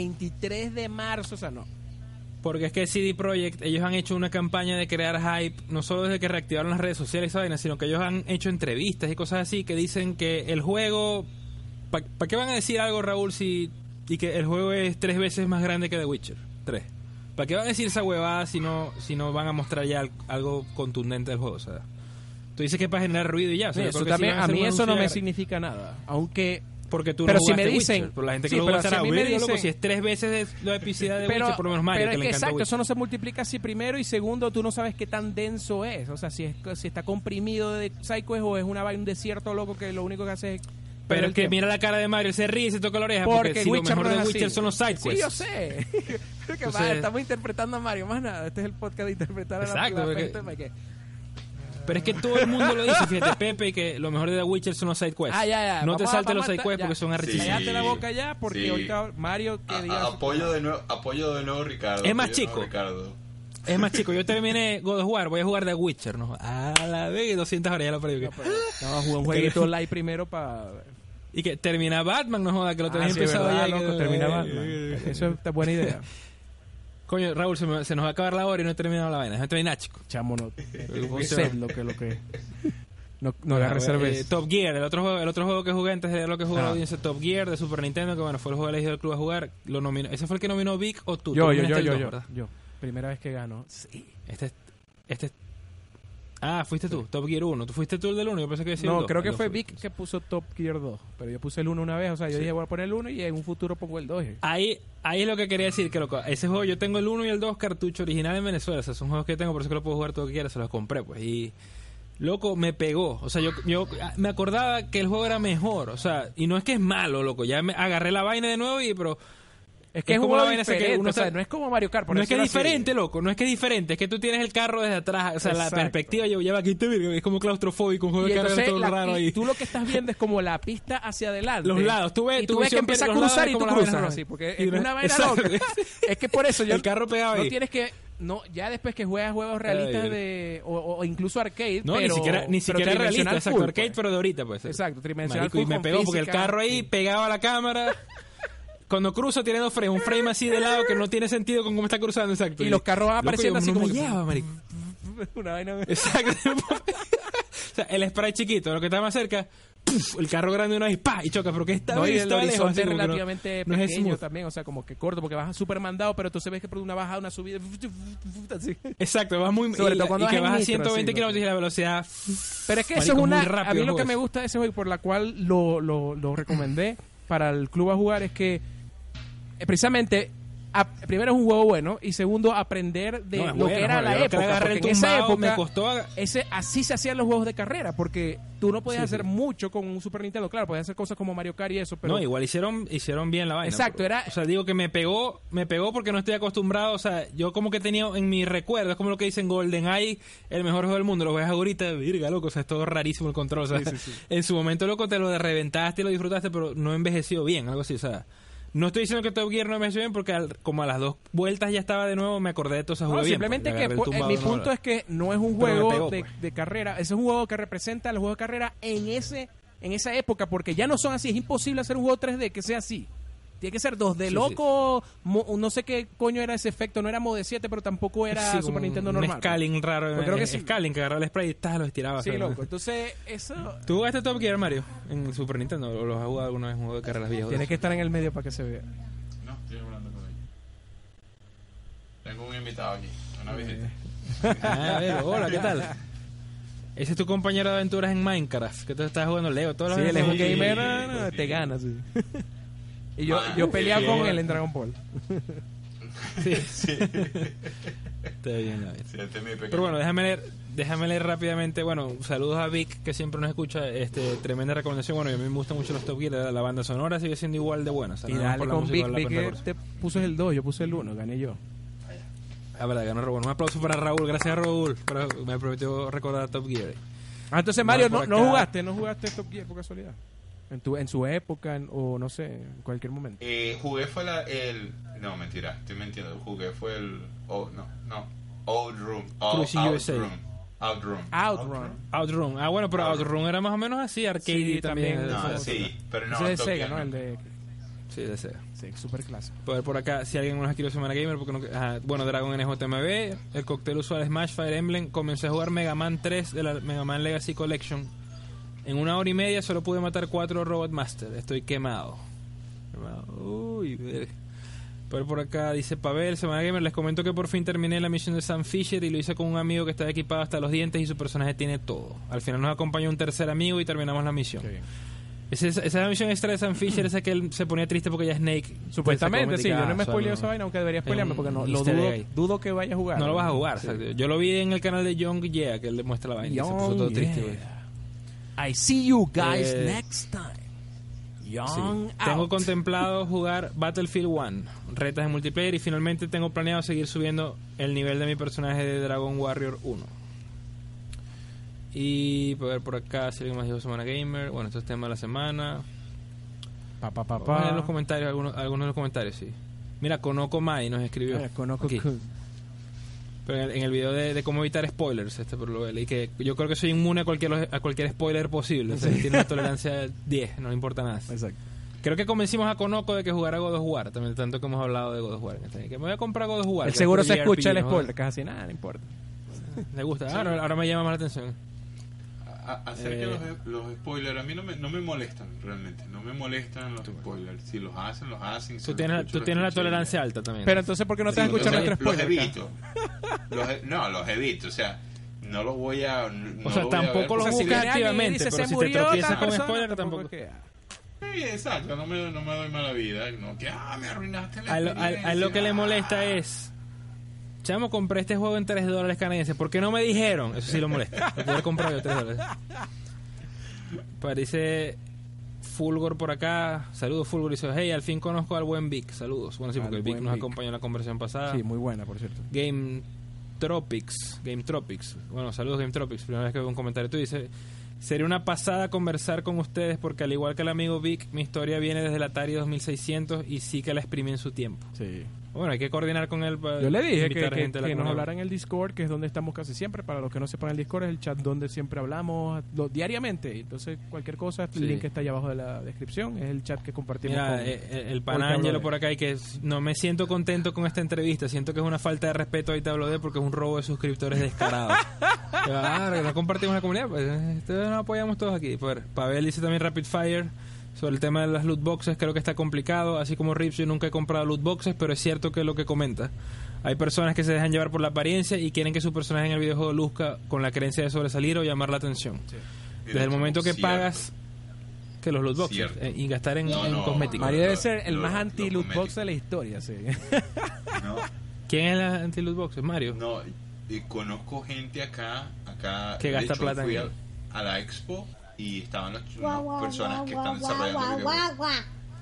23 de marzo, o sea, no. Porque es que CD Projekt, ellos han hecho una campaña de crear hype, no solo desde que reactivaron las redes sociales, ¿saben? Sino que ellos han hecho entrevistas y cosas así que dicen que el juego... ¿Para qué van a decir algo, Raúl, si y que el juego es 3 veces más grande que The Witcher. 3. ¿Para qué van a decir esa huevada si no van a mostrar ya algo contundente del juego? O sea, tú dices que es para generar ruido y ya. O sea, eso también, a mí eso no me significa nada. Aunque... Porque tú pero no si me Witcher, dicen... pero la gente que sí, lo pero va a si a mí me dicen, loco, si es 3 veces la epicidad de Witcher, por lo menos Mario, pero que es le que encanta exacto, Witcher. eso no se multiplica así primero y segundo, tú no sabes qué tan denso es. O sea, si está comprimido de sidequest o es un desierto loco que lo único que hace es... Pero es que mira la cara de Mario, se ríe y se toca la oreja porque si Witcher lo mejor no de es Witcher así. son los sidequests. Sí, yo sé. Estamos interpretando a Mario, más nada. Este es el podcast de interpretar a la gente. Pero es que todo el mundo lo dice, fíjate, Pepe, que lo mejor de The Witcher son los sidequests. Ya. No te saltes los sidequests porque son arrechísimos. Cállate la boca ya, porque ahorita Mario que diga... Apoyo de nuevo, Ricardo. Es más chico. Es más chico, yo terminé God of War, voy a jugar The Witcher, ¿no? A la vez, 200 horas ya lo perdí. No, jugué un jueguito live primero para... Y que termina Batman, no joda, que lo tenés empezado verdad, ya. Loco, termina Batman. Eso es buena idea. Coño, Raúl, se nos va a acabar la hora y no he terminado la vaina. No terminar, chico. Chamo, no. lo que no agarre cerveza. Top Gear, el otro juego que jugué antes de lo que jugó la audiencia, Top Gear de Super Nintendo, que bueno, fue el juego elegido del club a jugar. Lo nominó. ¿Ese fue el que nominó Vic o tú? Yo. Primera vez que gano. Sí. Este fuiste tú, Top Gear 1. ¿Tú fuiste tú el del 1? Yo pensé que decía no, el 2. creo que fue Vic que puso Top Gear 2. Pero yo puse el 1 una vez. O sea, yo dije voy a poner el 1 y en un futuro pongo el 2. Ahí es lo que quería decir. Que loco, ese juego yo tengo el 1 y el 2 cartucho original en Venezuela. O sea, son juegos que tengo, por eso que lo puedo jugar todo lo que quiera. Se los compré, pues. Y, loco, me pegó. O sea, yo me acordaba que el juego era mejor. O sea, y no es que es malo, loco. Ya me agarré la vaina de nuevo pero... Es que es como una la vaina diferente, que uno o sea, no es como Mario Kart. No es que es diferente, loco, no es que es diferente, es que tú tienes el carro desde atrás, o sea, exacto. La perspectiva lleva aquí, es como claustrofóbico, un juego de carreras todo raro ahí. Tú lo que estás viendo es como la pista hacia adelante. Los lados, tú ves que empieza a cruzar y tú cruzas así, porque es una vaina loca. Es que por eso el carro pegado ahí. No tienes que... No, ya después que juegas juegos realistas o incluso arcade, no, pero... ni siquiera realista, exacto, full, arcade, pero de ahorita, pues. Exacto, tridimensional full. Y me pegó porque el carro ahí pegado a la cámara... Cuando cruza tiene dos frames, un frame así de lado que no tiene sentido con cómo está cruzando, exacto. Y los carros van apareciendo así como... lleva, marico. Una vaina... Exacto. O sea, el spray chiquito, lo que está más cerca, ¡puf! El carro grande una vez, ¡pa! Y choca, pero que está y el horizonte es relativamente pequeño también, o sea, como que corto, porque vas súper mandado, pero entonces ves que por una bajada, una subida... Así. Exacto, vas muy... Sobre todo cuando y que vas a nitro, 120 kilómetros y la velocidad... Pero es que eso es una... A mí lo que me gusta de ese juego, por la cual lo recomendé para el club a jugar, es que precisamente primero es un juego bueno y segundo aprender de lo que era la época, porque en esa época me costó... así se hacían los juegos de carrera, porque tú no podías hacer mucho con un Super Nintendo, claro, podías hacer cosas como Mario Kart y eso, pero... No, igual hicieron bien la vaina. Exacto, o sea, digo que me pegó porque no estoy acostumbrado, o sea, yo como que tenía en mi recuerdo, es como lo que dicen GoldenEye, el mejor juego del mundo, lo ves ahorita, virga, loco, o sea, es todo rarísimo el control, o sea, en su momento, loco, te lo reventaste y lo disfrutaste, pero no envejeció bien, algo así, o sea... No estoy diciendo que Top Gear no me hizo bien porque como a las 2 vueltas ya estaba de nuevo, me acordé de todos esos juegos. Simplemente que mi punto es que no es un juego de carrera, es un juego que representa los juegos de carrera en esa época, porque ya no son así, es imposible hacer un juego 3D que sea así. Tiene que ser 2D loco, no sé qué coño era ese efecto, no era Mode 7, pero tampoco era Super Nintendo normal. Un scaling raro, creo que scaling, que agarraba el spray y lo estiraba. Sí, loco, entonces eso... ¿Tú jugaste Top Gear, Mario, en Super Nintendo o los has jugado alguna vez en un juego de carreras viejos? Tiene que estar en el medio para que se vea. No, estoy hablando con ella. Tengo un invitado aquí, una visita. A ver, hola, ¿qué tal? Ese es tu compañero de aventuras en Minecraft, que tú estás jugando Lego todos los días. Sí, él es un gamer, te gana, sí. Y yo peleaba con él en Dragon Ball. Sí. Está bien, sí, este es mi pero bueno, déjame leer rápidamente. Bueno, saludos a Vic, que siempre nos escucha. Tremenda recomendación. Bueno, a mí me gustan mucho los Top Gear. La banda sonora sigue siendo igual de buena. O sea, y dale con Vic, te puso el 2, yo puse el 1, gané yo. Ah, verdad, ganó Raúl. Un aplauso para Raúl. Gracias a Raúl. Me prometió recordar Top Gear. Entonces Mario, no jugaste Top Gear por casualidad. En su época o no sé, en cualquier momento. Jugué fue no, mentira, estoy mintiendo. Jugué fue el Outrun. Outrun. Ah, bueno, pero Outrun era más o menos así, arcade sí, también. No, sí, pero no. Ese es de Sega, ¿no? El de... Sí, de Sega. Sí, super clásico. Por acá, si alguien nos ha querido Semana Gamer, porque no... bueno, Dragon NJMB, el cóctel usual Smash, Fire Emblem. Comencé a jugar Mega Man 3 de la Mega Man Legacy Collection. En 1 hora y media solo pude matar 4 Robot Master. Estoy quemado. Uy, verga. Por acá dice Pavel, Semana Gamer, les comento que por fin terminé la misión de Sam Fisher y lo hice con un amigo que estaba equipado hasta los dientes y su personaje tiene todo. Al final nos acompañó un tercer amigo y terminamos la misión. Esa misión extra de Sam Fisher, esa que él se ponía triste porque ya Snake... Supuestamente, sí. Yo no me spoileo esa vaina, aunque debería spoilearme porque no, lo dudo que vaya a jugar. No lo vas a jugar, sí. Yo lo vi en el canal de Young Yeah, que él le muestra la vaina y se puso todo triste, güey. I see you guys next time. Young sí. Tengo contemplado jugar Battlefield 1, retas de multiplayer, y finalmente tengo planeado seguir subiendo el nivel de mi personaje de Dragon Warrior 1. Y a ver por acá si alguien más dijo Semana Gamer. Bueno, estos temas de la semana. En los comentarios, algunos de los comentarios, sí. Mira, Konoko Mai nos escribió. Pero en el video de cómo evitar spoilers, y que yo creo que soy inmune a cualquier spoiler posible. O sea, tiene una tolerancia 10, no le importa nada. Exacto. Creo que convencimos a Konoko de que jugara God of War, también tanto que hemos hablado de God of War. Que me voy a comprar God of War. El seguro se escucha el spoiler, casi nada, no importa. Le gusta. Sí. Ahora me llama más la atención. Acerca de los spoilers, a mí no me molestan realmente. No me molestan los spoilers. Si los hacen, los hacen. Tú tienes la tolerancia alta también. Pero entonces, ¿por qué no te vas a escuchar nuestros spoilers? Los evito. Los evito. O sea, no los voy a. O sea, tampoco los buscas activamente. Pero si te tropiezas con spoilers, tampoco. Sí, exacto. No me doy mala vida. No, que me arruinaste la experiencia. A lo que le molesta es. Chamo, compré este juego en $3 canadienses. ¿Por qué no me dijeron? Eso sí lo molesta. Lo puedo comprar yo $3. Parece Fulgor por acá. Saludos, Fulgor. Dice, hey, al fin conozco al buen Vic. Saludos. Bueno, sí, porque Vic nos acompañó en la conversación pasada. Sí, muy buena, por cierto. Game Tropics. Bueno, saludos, Game Tropics. Primera vez que veo un comentario. Tú dices, sería una pasada conversar con ustedes porque al igual que el amigo Vic, mi historia viene desde el Atari 2600 y sí que la exprimí en su tiempo. Sí. Bueno, hay que coordinar con él para yo le dije que nos hablara en el Discord, que es donde estamos casi siempre. Para los que no sepan, el Discord es el chat donde siempre hablamos diariamente. Entonces, cualquier cosa, el link está allá abajo de la descripción. Es el chat que compartimos. Mira, el Panángelo por acá, y que no me siento contento con esta entrevista. Siento que es una falta de respeto, ahí te hablo de, porque es un robo de suscriptores descarado. No compartimos la comunidad, pues entonces nos apoyamos todos aquí. Pavel dice también Rapid Fire. Sobre el tema de las loot boxes, creo que está complicado. Así como Rips, yo nunca he comprado loot boxes, pero es cierto que es lo que comenta. Hay personas que se dejan llevar por la apariencia y quieren que su personaje en el videojuego luzca con la creencia de sobresalir o llamar la atención. Sí. Desde el momento que pagas que los loot boxes y gastar en cosméticos. Mario debe ser el más anti-loot box de la historia, sí. No. ¿Quién es el anti-loot boxes? Mario. No, conozco gente acá que gasta plata fui a la expo y estaban las personas que están desarrollando videojuegos.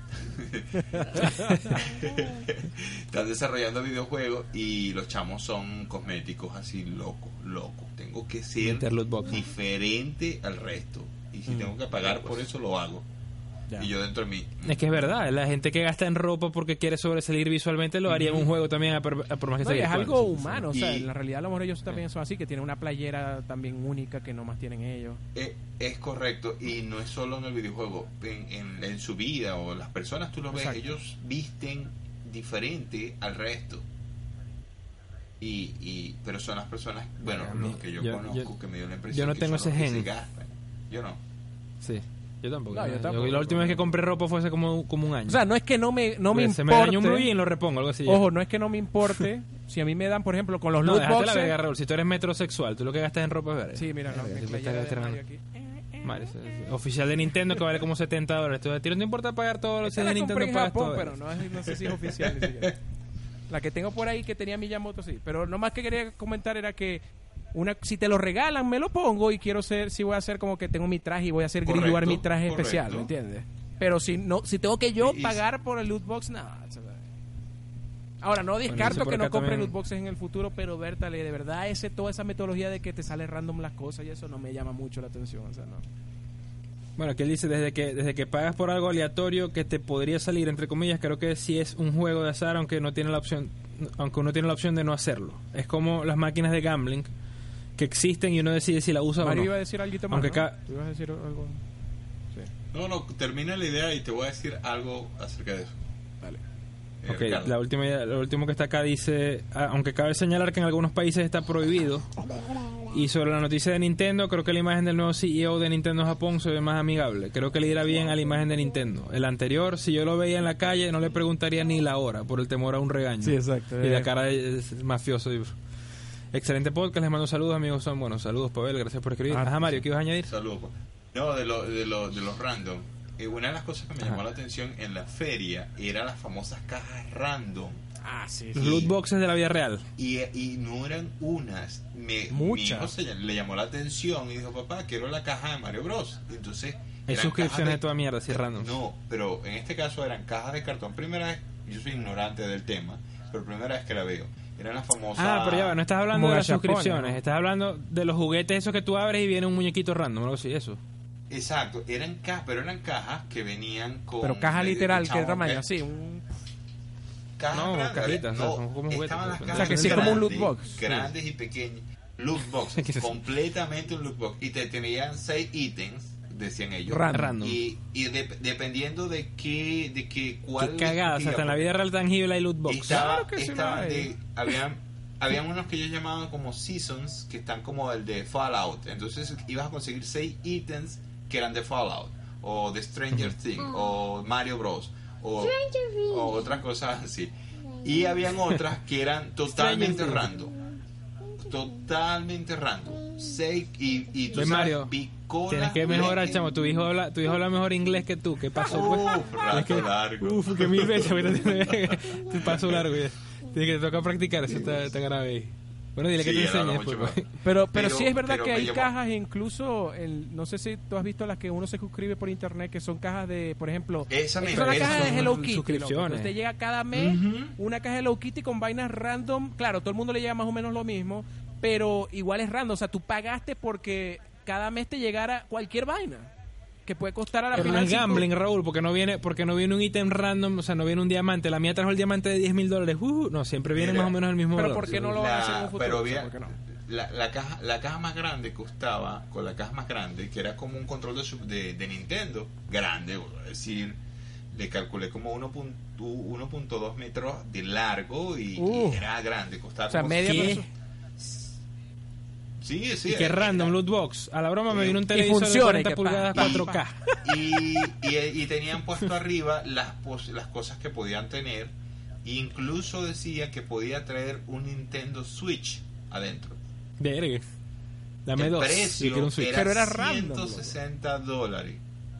Están desarrollando videojuegos y los chamos son cosméticos así locos. Tengo que ser diferente al resto. Y si tengo que pagar por eso, lo hago. Ya. Y yo dentro de mí. Es que es verdad, la gente que gasta en ropa porque quiere sobresalir visualmente lo haría en un juego también, por más que sea. Es algo humano, o sea, en la realidad a lo mejor ellos también son así, que tienen una playera también única que nomás tienen ellos. Es correcto, y no es solo en el videojuego, en su vida o las personas tú lo ves, ellos visten diferente al resto. Pero son las personas, bueno, los que yo conozco que me dio la impresión yo no que tengo son ese los que gen. se gastan. Yo no. Sí. Yo tampoco. La última vez que compré ropa fue hace como un año. O sea, no es que no me importe. Se me dañó un Blue y lo repongo, algo así. Ojo, no es que no me importe. Si a mí me dan, por ejemplo, con los loot boxes. La verga, Raúl. Si tú eres metrosexual, tú lo que gastas en ropa es ver. Sí, mira, Mario, oficial de Nintendo que vale como $70. Tú, a ti no te importa pagar todos los de Nintendo en Japón, pero no sé si es oficial ni siquiera. La que tengo por ahí que tenía Miyamoto, sí. Pero lo más que quería comentar era que si te lo regalan, me lo pongo y si voy a hacer como que tengo mi traje y voy a hacer grilluar mi traje especial, ¿me entiendes? Pero si tengo que yo pagar por el loot box, nada. Ahora, no descarto que no compre loot boxes en el futuro, pero Bertale, de verdad, toda esa metodología de que te sale random las cosas y eso no me llama mucho la atención, o sea, no. Bueno, aquí él dice, desde que pagas por algo aleatorio que te podría salir, entre comillas, creo que sí es un juego de azar, aunque uno tiene la opción de no hacerlo. Es como las máquinas de gambling que existen y uno decide si la usa Mario o no. Iba a decir algo más, aunque ¿no? ¿Tú ibas a decir algo? Sí. No, termina la idea y te voy a decir algo acerca de eso. Dale. Ok, lo último que está acá dice, aunque cabe señalar que en algunos países está prohibido, Y sobre la noticia de Nintendo, creo que la imagen del nuevo CEO de Nintendo Japón se ve más amigable. Creo que le irá bien a la imagen de Nintendo. El anterior, si yo lo veía en la calle, no le preguntaría ni la hora por el temor a un regaño. Sí, exacto. Y la cara es mafioso. Excelente podcast, les mando saludos, amigos. Bueno, saludos, Pavel, gracias por escribir. Ajá, Mario, ¿qué ibas a añadir? Saludos. No, de los random. Una de las cosas que me llamó la atención en la feria era las famosas cajas random. Ah, sí. Los loot boxes de la vida real. Y no eran unas. Muchas. Mi hijo le llamó la atención y dijo, papá, quiero la caja de Mario Bros. Entonces, hay suscripciones de toda mierda, así random. No, pero en este caso eran cajas de cartón. Primera vez, yo soy ignorante del tema, pero primera vez que la veo. Eran las famosas... Ah, pero ya va, no estás hablando de las suscripciones, ¿no? Estás hablando de los juguetes esos que tú abres y viene un muñequito random, algo así, eso. Exacto, pero eran cajas que venían con... Pero caja literal, ¿qué tamaño? Así, No, cajitas, no, son como juguetes. Estaban las cajas, o sea, que sí es como un loot box. Grandes y pequeños. Loot box, completamente un loot box. Y te tenían 6 ítems, decían ellos. Random. Y dependiendo de cuál... Qué cagadas, hasta en la vida real tangible hay loot box. Claro que sí lo hay. Habían unos que ellos llamaban como seasons, que están como el de Fallout. Entonces ibas a conseguir 6 ítems que eran de Fallout, o de Stranger Things, o Mario Bros, o otras cosas así. Y habían otras que eran totalmente random. Totalmente random. 6 y tú sabes, Mario, tienes que mejorar, chamo. Tu hijo habla mejor inglés que tú. ¿Qué pasó, pues? Rato largo. Que 1000 veces. Te paso largo ya. Tienes que te toca practicar, eso está grave ahí. Bueno, dile que te enseñe después. Pero sí es verdad que hay cajas, incluso, no sé si tú has visto las que uno se suscribe por internet, que son cajas de, por ejemplo, son las cajas de Hello Kitty. Suscripciones. Usted llega cada mes, una caja de Hello Kitty con vainas random. Claro, todo el mundo le llega más o menos lo mismo, pero igual es random. O sea, tú pagaste porque cada mes te llegara cualquier vaina que puede costar a la pero final. No es gambling, Raúl, porque no viene un ítem random, o sea, no viene un diamante. La mía trajo el diamante de $10,000. No, siempre viene más o menos el mismo pero valor. ¿por qué no lo van a hacer en un futuro? Pero bien, la caja más grande costaba, con la caja más grande, que era como un control de Nintendo, grande, voy a decir, le calculé como 1.2 metros de largo y era grande, costaba, o sea, como media persona. Sí. Y que random loot box. A la broma me vino un televisor de 40 pulgadas 4K. Y tenían puesto arriba las cosas que podían tener. Incluso decía que podía traer un Nintendo Switch adentro. Verga. Dame dos. El precio pero era random. $160.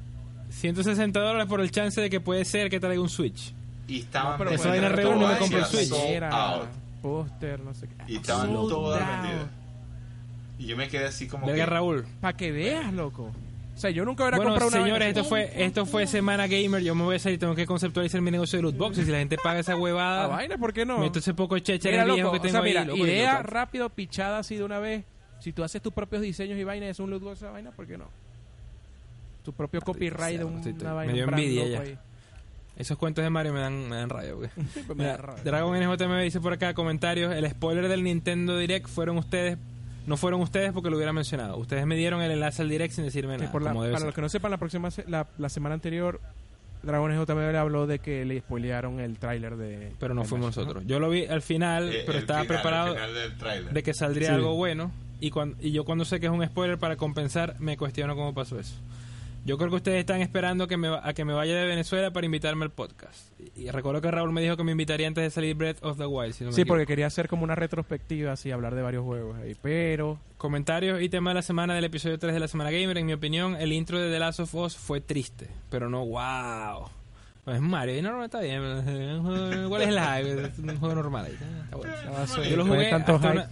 $160 por el chance de que puede ser que traiga un Switch. Y estaban pero esa vaina reúne y me compro el Switch. Póster, no sé qué. Y estaban todas vendidas. Y yo me quedé así como Verga, que... Raúl. Para que veas, loco. O sea, yo nunca hubiera comprado una... Bueno, señores, esto fue Semana Gamer. Yo me voy a salir, tengo que conceptualizar mi negocio de loot boxes. Si la gente paga esa huevada... vaina, ¿por qué no? Meto ese poco cheche en el viejo que tengo ahí. Mira, idea rápido, pichada así de una vez. Si tú haces tus propios diseños y vainas, es un loot box esa vaina, ¿por qué no? Tu propio copyright de una vaina. Me dio envidia ya. Ahí. Esos cuentos de Mario me dan rabia, güey. Dragon NJM dice por acá, comentarios, el spoiler del Nintendo Direct no fueron ustedes porque lo hubiera mencionado. Ustedes me dieron el enlace al Direct sin decirme nada. Para los que no sepan, la semana anterior, Dragon NJM habló de que le spoilearon el tráiler de... Pero no fuimos nosotros. Yo lo vi al final, pero estaba preparado de que saldría algo bueno. Y yo cuando sé que es un spoiler, para compensar, me cuestiono cómo pasó eso. Yo creo que ustedes están esperando a que me vaya de Venezuela para invitarme al podcast. Y recuerdo que Raúl me dijo que me invitaría antes de salir Breath of the Wild. Si no me equivoco. Porque quería hacer como una retrospectiva, así, hablar de varios juegos ahí. Pero... Comentarios y tema de la semana del episodio 3 de la Semana Gamer. En mi opinión, el intro de The Last of Us fue triste, pero no wow. Pues Mario, no está bien. ¿Cuál es es un juego normal ahí. Está bueno. Yo lo jugué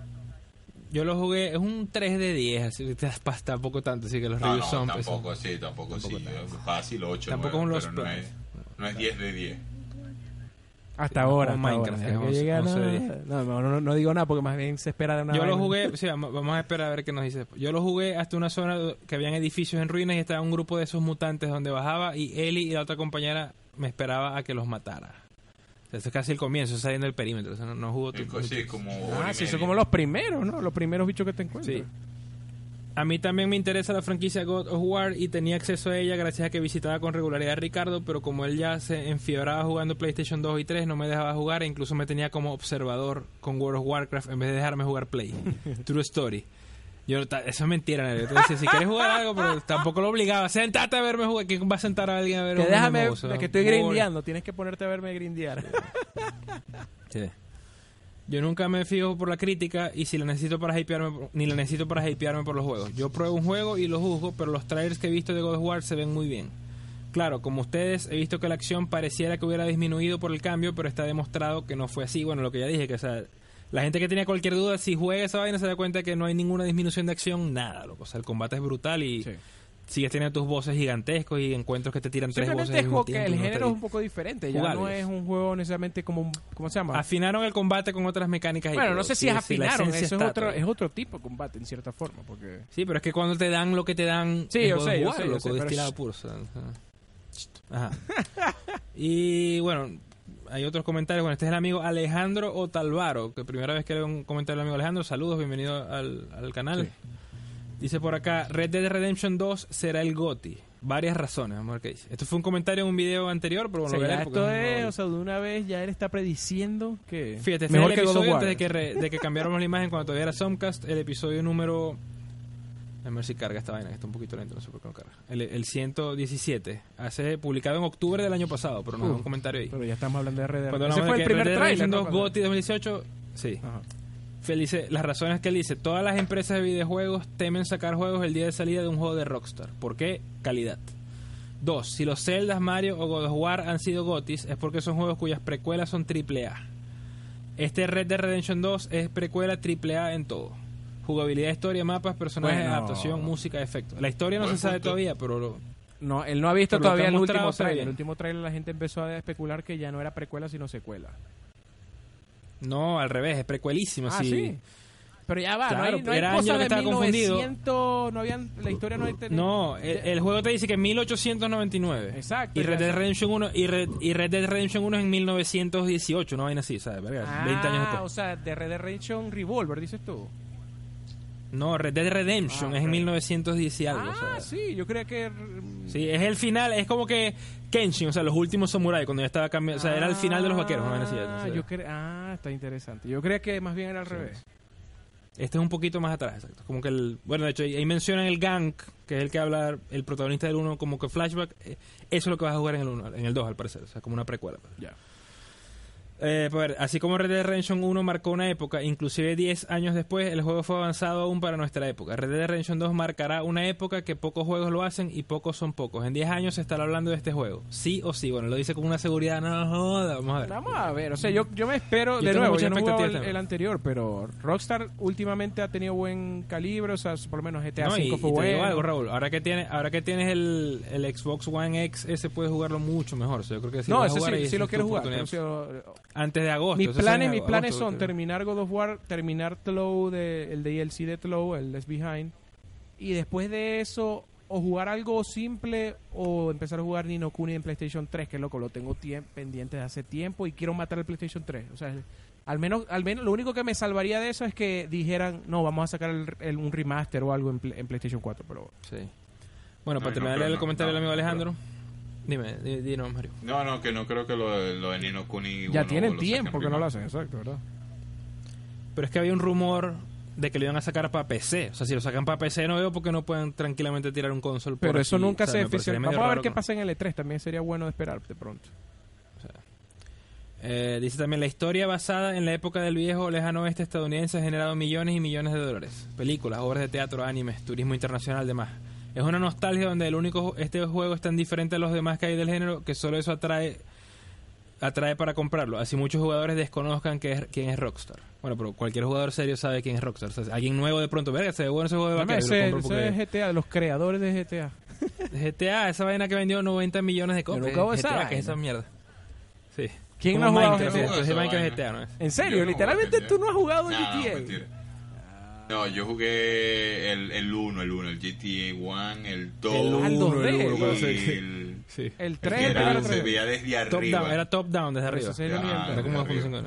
Yo lo jugué, es un 3 de 10, así que tampoco tanto, así que los reviews son... Tampoco sí. Fácil 8, tampoco 9, un pero no es 10 de 10. Hasta ahora. Minecraft, no digo nada porque más bien se espera de una... Yo lo jugué, sí, vamos a esperar a ver qué nos dice. Yo lo jugué hasta una zona que habían edificios en ruinas y estaba un grupo de esos mutantes donde bajaba y Ellie y la otra compañera me esperaba a que los matara. Eso es casi el comienzo, saliendo del perímetro. O sea, no jugó sí, como son como los primeros, ¿no? Los primeros bichos que te encuentras. Sí. A mí también me interesa la franquicia God of War y tenía acceso a ella gracias a que visitaba con regularidad a Ricardo, pero como él ya se enfiebraba jugando PlayStation 2 y 3, no me dejaba jugar e incluso me tenía como observador con World of Warcraft en vez de dejarme jugar Play. True story. Eso es mentira, Nelly. Entonces, si quieres jugar algo, pero tampoco lo obligaba. Sentate a verme jugar. ¿Quién va a sentar a alguien a ver que un déjame, MMO? O sea, que estoy grindeando. Tienes que ponerte a verme grindear. Sí. Yo nunca me fijo por la crítica y si la necesito para hypearme, ni la necesito para hypearme por los juegos. Yo pruebo un juego y lo juzgo, pero los trailers que he visto de God of War se ven muy bien. Claro, como ustedes, he visto que la acción pareciera que hubiera disminuido por el cambio, pero está demostrado que no fue así. Bueno, lo que ya dije, que o sea, la gente que tenía cualquier duda, si juega esa vaina se da cuenta que no hay ninguna disminución de acción, nada, loco. O sea, el combate es brutal y sigues teniendo tus voces gigantescos y encuentros que te tiran tres voces al mismo tiempo. El género es un poco diferente, ya no es un juego necesariamente como ¿cómo se llama? Afinaron el combate con otras mecánicas. Bueno, no sé si afinaron, eso es otro tipo de combate en cierta forma, porque sí, pero es que cuando te dan lo que te dan, sí, yo sé, destilado puro. Ajá. Y bueno, hay otros comentarios. Bueno, este es el amigo Alejandro Otalvaro, que primera vez que leo un comentario del amigo Alejandro. Saludos, bienvenido al canal. Sí. Dice por acá, Red Dead Redemption 2 será el GOTY. Varias razones, vamos a ver qué dice. Esto fue un comentario en un video anterior, pero bueno, o sea, esto es, o sea, de una vez ya él está prediciendo que fíjate, mejor que el episodio antes de que cambiáramos la imagen cuando todavía era Somcast, el episodio número... A ver si carga esta vaina, que está un poquito lento, no sé por qué no carga. El 117, publicado en octubre del año pasado, pero no hay un comentario ahí. Pero ya estamos hablando de Red Dead. Cuando ese fue el primer trailer, ¿no? GOTY 2018, sí. Ajá. Felice, las razones que él dice, todas las empresas de videojuegos temen sacar juegos el día de salida de un juego de Rockstar. ¿Por qué? Calidad. 2. Si los Zelda, Mario o God of War han sido GOTYs, es porque son juegos cuyas precuelas son AAA. Este Red Dead Redemption 2 es precuela AAA en todo. Jugabilidad, historia, mapas, personajes, adaptación, música, efectos. La historia no se sabe todavía, pero... No, él no ha visto todavía el último trailer. El último trailer la gente empezó a especular que ya no era precuela, sino secuela. No, al revés, es precuelísima. Sí. Pero ya va, claro, no hay era cosas año que de estaba 1900, no habían, la historia no hay... No, el juego te dice que 1899. Exacto. Y Red Dead Redemption 1 y Red Dead Redemption 1 es en 1918, no vaina así, ¿sabes? 20 años después. O sea, de Red Dead Redemption Revolver, dices tú. No, Red Dead Redemption es en 1910 y algo. Sí, yo creía que... Sí, es el final, es como que Kenshin, o sea, los últimos samuráis, cuando ya estaba cambiando, o sea, era el final de los vaqueros. Está interesante. Yo creía que más bien era al revés. Este es un poquito más atrás, exacto. Como que bueno, de hecho, ahí mencionan el gang, que es el que habla el protagonista del 1 como que flashback. Eso es lo que vas a jugar en el 1, en el 2 al parecer, o sea, como una precuela. Ya. Pues, así como Red Dead Redemption 1 marcó una época, inclusive 10 años después el juego fue avanzado aún para nuestra época. Red Dead Redemption 2 marcará una época que pocos juegos lo hacen y pocos son pocos. En 10 años se estará hablando de este juego. Sí o sí, bueno, lo dice con una seguridad, no joda, vamos a ver. O sea, yo me espero, de nuevo, yo no jugué el anterior, pero Rockstar últimamente ha tenido buen calibre, o sea, por lo menos GTA 5 fue bueno. Te digo algo, Raúl, ahora que tienes el Xbox One X, ese puedes jugarlo mucho mejor. O sea, yo creo que sí, sí lo quiero jugar. Antes de agosto. Mis planes son terminar God of War, terminar Tlow, el DLC de Tlow, el Left Behind, y después de eso o jugar algo simple o empezar a jugar Ni no Kuni en PlayStation 3, que loco, lo tengo pendiente de hace tiempo y quiero matar el PlayStation 3. O sea, al menos lo único que me salvaría de eso es que dijeran, no, vamos a sacar un remaster o algo en PlayStation 4, pero... Sí. Bueno, para terminar el comentario del amigo Alejandro... Dime, Mario. No, que no creo que lo de Ni no Kuni... Ya tienen tiempo que no lo hacen, exacto, ¿verdad? Pero es que había un rumor de que lo iban a sacar para PC. O sea, si lo sacan para PC no veo por qué no pueden tranquilamente tirar un console por Pero eso aquí. nunca se oficial. Vamos a ver qué ¿no? pasa en el E3. También sería bueno de esperar de pronto. O sea, dice también, la historia basada en la época del viejo lejano oeste estadounidense ha generado millones y millones de dólares. Películas, obras de teatro, animes, turismo internacional, demás. Es una nostalgia donde este juego es tan diferente a los demás que hay del género que solo eso atrae para comprarlo. Así muchos jugadores desconozcan quién es Rockstar. Bueno, pero cualquier jugador serio sabe quién es Rockstar. O sea, alguien nuevo de pronto, verga, se ve bueno ese juego de vaqueros. Ese es GTA, los creadores de GTA. GTA, esa vaina que vendió 90 millones de copias. GTA, que es esa mierda. Sí. ¿Quién no ha jugado GTA? ¿No es? ¿En serio? Literalmente tú no has jugado GTA. Mentira. No, yo jugué el 1, el GTA 1, el 2, el 3. Se veía desde arriba. Era top down desde arriba. Era como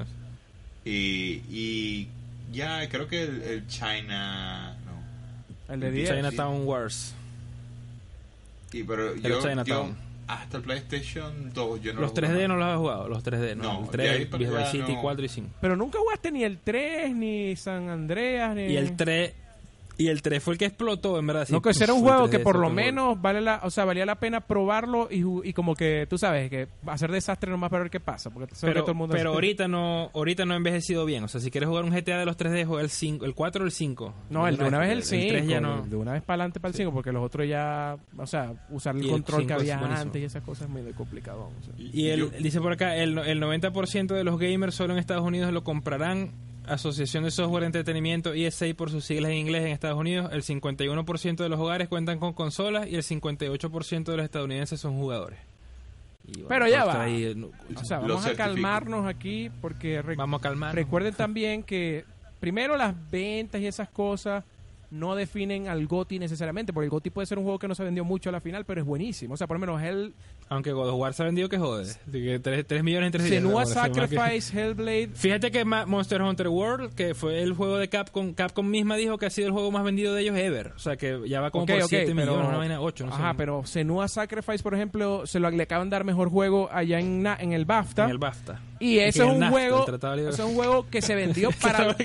y ya creo que el China... No. El de 10. Chinatown Wars. Pero yo hasta el PlayStation 2 yo no los 3D no los has jugado, los 3D no, el 3, Vice City 4 y 5. Pero nunca jugaste ni el 3 ni San Andreas ni... Y el 3 Y el 3 fue el que explotó, en verdad. No, que ese era un juego que por lo menos valía la pena probarlo y como que, tú sabes, que hacer desastre nomás para ver qué pasa. Porque todo el mundo ahorita no ha envejecido bien. O sea, si quieres jugar un GTA de los 3D, juega el 5, el 4 o el 5. No, el de una vez el 5. El 3 ya no. De una vez para adelante para el 5, porque los otros ya, o sea, usar el control que había antes y esas cosas es muy complicado. O sea. Y dice por acá, el 90% de los gamers solo en Estados Unidos lo comprarán. Asociación de Software de Entretenimiento, ESA por sus siglas en inglés, en Estados Unidos. El 51% de los hogares cuentan con consolas y el 58% de los estadounidenses son jugadores. Y bueno, pero ya va. O sea, vamos a calmarnos aquí porque vamos a calmarnos. Recuerden también que primero las ventas y esas cosas no definen al GOTY necesariamente, porque el GOTY puede ser un juego que no se vendió mucho a la final, pero es buenísimo. O sea, por lo menos aunque God of War se ha vendido que jode. 3 millones en 3 días. Senua Sacrifice, Hellblade. Fíjate que Monster Hunter World, que fue el juego de Capcom misma dijo que ha sido el juego más vendido de ellos ever. O sea, que ya va como por 7 millones, no vaina 8, no sé. Ajá, pero Senua Sacrifice, por ejemplo, le acaban de dar mejor juego allá en el BAFTA. En el BAFTA. Y ese es un juego que se vendió para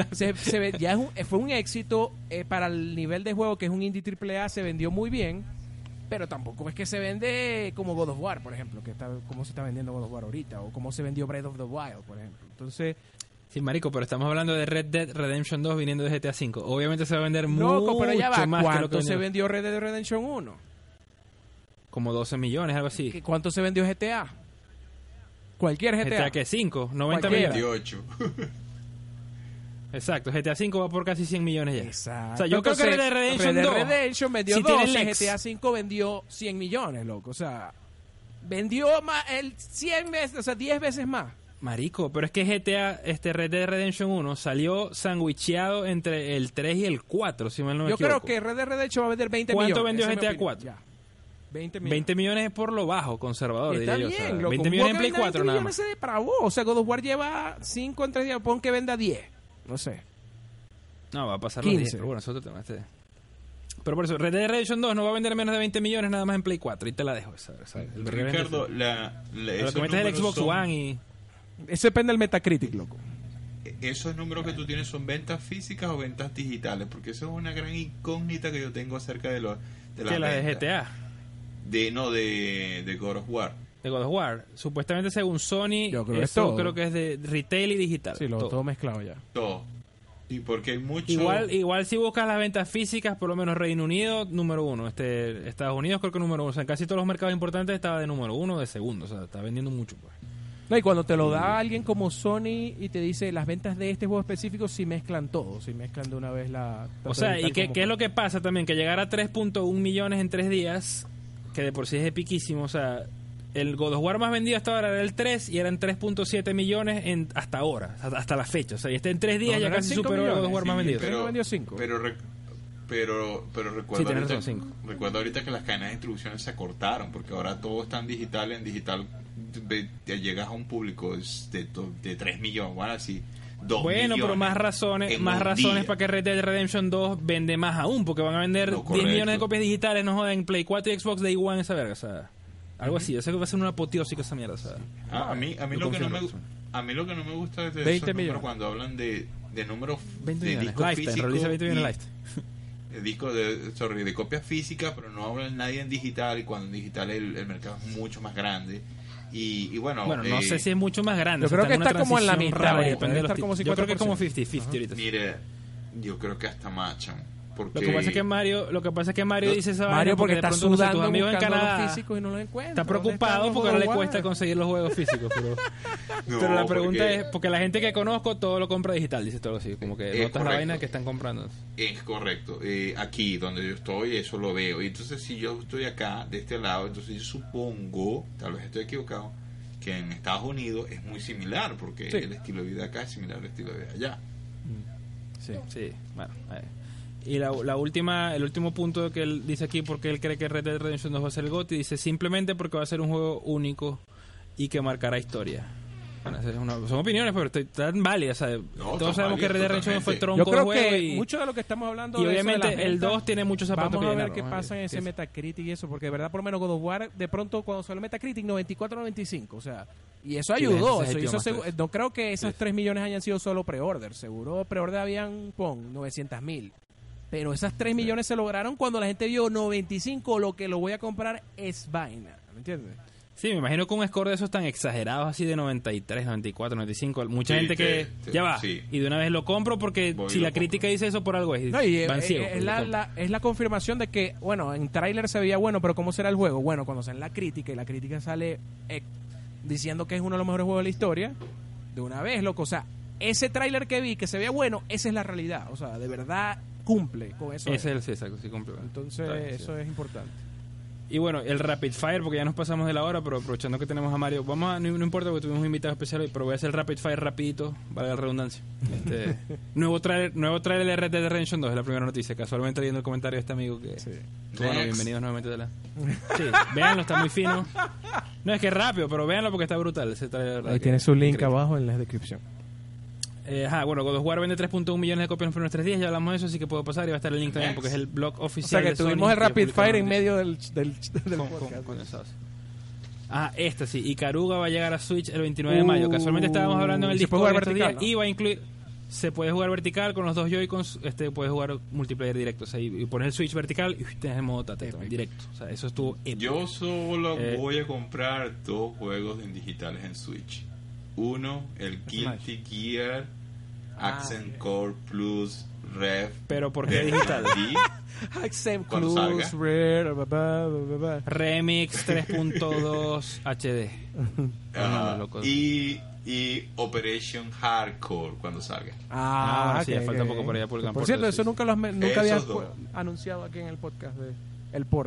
fue un éxito para el nivel de juego que es un indie AAA, se vendió muy bien, pero tampoco es que se vende como God of War, por ejemplo, como se está vendiendo God of War ahorita, o como se vendió Breath of the Wild, por ejemplo. Entonces, sí, marico, pero estamos hablando de Red Dead Redemption 2 viniendo de GTA 5. Obviamente se va a vender mucho pero ya va, más que lo que ¿cuánto se vendió Red Dead Redemption 1? Como 12 millones, algo así. ¿Cuánto se vendió GTA? Cualquier GTA. GTA que 5, 90 millones. 28. Exacto, GTA 5 va por casi 100 millones ya. Exacto. O sea, yo creo que Red Dead Redemption vendió si 12, GTA 5 vendió 100 millones, loco. O sea, vendió más, 100 veces, o sea, 10 veces más. Marico, pero es que Red Dead Redemption 1 salió sandwicheado entre el 3 y el 4, si mal no me equivoco. Yo creo que Red Dead Redemption va a vender 20 millones. ¿Cuánto vendió GTA 4? Ya. 20 millones. 20 millones es por lo bajo, conservador, está diría bien, yo. O sea, loco. 20 millones en Play 4 nada más. Se depravó. O sea, God of War lleva 5 en 3 días, pon que venda 10. No sé. No, va a pasar 15. los 10, pero bueno, es otro tema. Pero por eso, Red Dead Redemption 2 no va a vender menos de 20 millones nada más en Play 4. Y te la dejo. Ricardo, lo que metes el Xbox One y... Eso depende del Metacritic, loco. ¿Esos números que tú tienes son ventas físicas o ventas digitales? Porque eso es una gran incógnita que yo tengo acerca de las ¿Qué, la de GTA? De God of War. De God of War. Supuestamente según Sony, eso creo que es de retail y digital. Sí, todo mezclado ya. Todo. Y porque hay mucho... Igual si buscas las ventas físicas, por lo menos Reino Unido, número 1. Estados Unidos creo que número 1. O sea, en casi todos los mercados importantes estaba de número 1 o de segundo. O sea, está vendiendo mucho, pues. No, y cuando te lo da alguien como Sony y te dice las ventas de este juego específico, sí mezclan todo. Sí mezclan de una vez la... O sea, ¿y qué es lo que pasa también? Que llegar a 3.1 millones en 3 días, que de por sí es epiquísimo. O sea, el God of War más vendido hasta ahora era el 3 y eran 3.7 millones hasta ahora, hasta la fecha. O sea, y en 3 días ya casi superó el God of War más vendido. Pero vendió 5. Pero recuerda ahorita que las cadenas de distribución se acortaron, porque ahora todo está en digital. Llegas a un público de 3 millones, bueno, así 2 millones. Bueno, pero más razones para que Red Dead Redemption 2 vende más aún, porque van a vender 10 millones de copias digitales, no jodan, en Play 4 y Xbox Day One, esa verga, o sea, algo así. Yo sé que va a ser una apoteósica esa mierda, o sea. A mí lo que no me gusta es de esos números cuando hablan de números 20 de discos físicos de copias físicas, pero no hablan nadie en digital, y cuando en digital el mercado es mucho más grande. Y bueno, no sé si es mucho más grande. Yo creo que está como en la mitad. Yo creo que es como 50-50 ahorita. Mire, yo creo que hasta machan. Porque... Lo que pasa es que Mario dice esa Mario porque está sudando tus amigos en Canadá físicos y no los encuentra. Está preocupado porque ahora le cuesta conseguir los juegos físicos, pero la pregunta es porque la gente que conozco todo lo compra digital, dice todo así, como que notas la vaina que están comprando. Es correcto. Aquí donde yo estoy eso lo veo, y entonces si yo estoy acá de este lado, entonces yo supongo, tal vez estoy equivocado, que en Estados Unidos es muy similar, porque el estilo de vida acá es similar al estilo de vida allá. Sí, bueno, y el último punto que él dice aquí, porque él cree que Red Dead Redemption 2 va a ser el GOTY, dice simplemente porque va a ser un juego único y que marcará historia. Bueno, son opiniones, pero están válidas. O sea, todos sabemos que Red Dead Redemption fue tronco de juego. Y mucho de lo que estamos hablando y obviamente el 2 tiene muchos zapatos que vamos a ver qué pasa en ese Metacritic y eso, porque de verdad, por lo menos God of War, de pronto cuando salió Metacritic 94-95, o sea, y eso ayudó. No creo que esas 3 millones hayan sido solo pre-order. Seguro pre-order habían, 900,000. Pero esas 3 millones se lograron cuando la gente vio 95, lo que lo voy a comprar es vaina. ¿Me entiendes? Sí, me imagino que un score de esos tan exagerados, así de 93, 94, 95, mucha gente que ya va, y de una vez lo compro porque si la crítica dice eso por algo es, no, y van ciegos. Es la confirmación de que, bueno, en tráiler se veía bueno, pero ¿cómo será el juego? Bueno, cuando sale la crítica y la crítica sale diciendo que es uno de los mejores juegos de la historia, de una vez, loco, o sea, ese tráiler que vi que se veía bueno, esa es la realidad, o sea, de verdad cumple con eso. Ese es el exacto, sí cumple. Entonces, eso es importante. Y bueno, el Rapid Fire, porque ya nos pasamos de la hora, pero aprovechando que tenemos a Mario, no importa porque tuvimos un invitado especial hoy, pero voy a hacer el Rapid Fire rapidito, valga la redundancia. Nuevo trailer de Red Dead Redemption 2, es la primera noticia, casualmente leyendo el comentario de este amigo que... Sí. Bueno, bienvenidos nuevamente de la... Sí, véanlo, está muy fino. No es que es rápido, pero véanlo porque está brutal ese trailer. Ahí tiene su link abajo en la descripción. Bueno, God of War vende 3.1 millones de copias en los primeros 3 días, ya hablamos de eso, así que puedo pasar y va a estar el link también porque es el blog oficial. O sea que tuvimos el Rapid Fire en medio del podcast. Esta sí, Ikaruga va a llegar a Switch el 29 de mayo. Casualmente estábamos hablando en el Discord de estos días, ¿no? Y va a incluir, se puede jugar vertical con los dos Joy-Cons, puedes jugar multiplayer directo, o sea, y pones el Switch vertical y tienes el modo Tate también, directo. O sea, eso estuvo épico. Yo solo voy a comprar 2 juegos en digitales en Switch. Uno, el Guilty Gear Accent Core Plus Rev. ¿Pero por qué digital? Accent Plus Rev Remix 3.2 HD. Y Operation Hardcore cuando salga. Sí, falta poco para allá por el campo. Por cierto, eso nunca había anunciado aquí en el podcast de el port.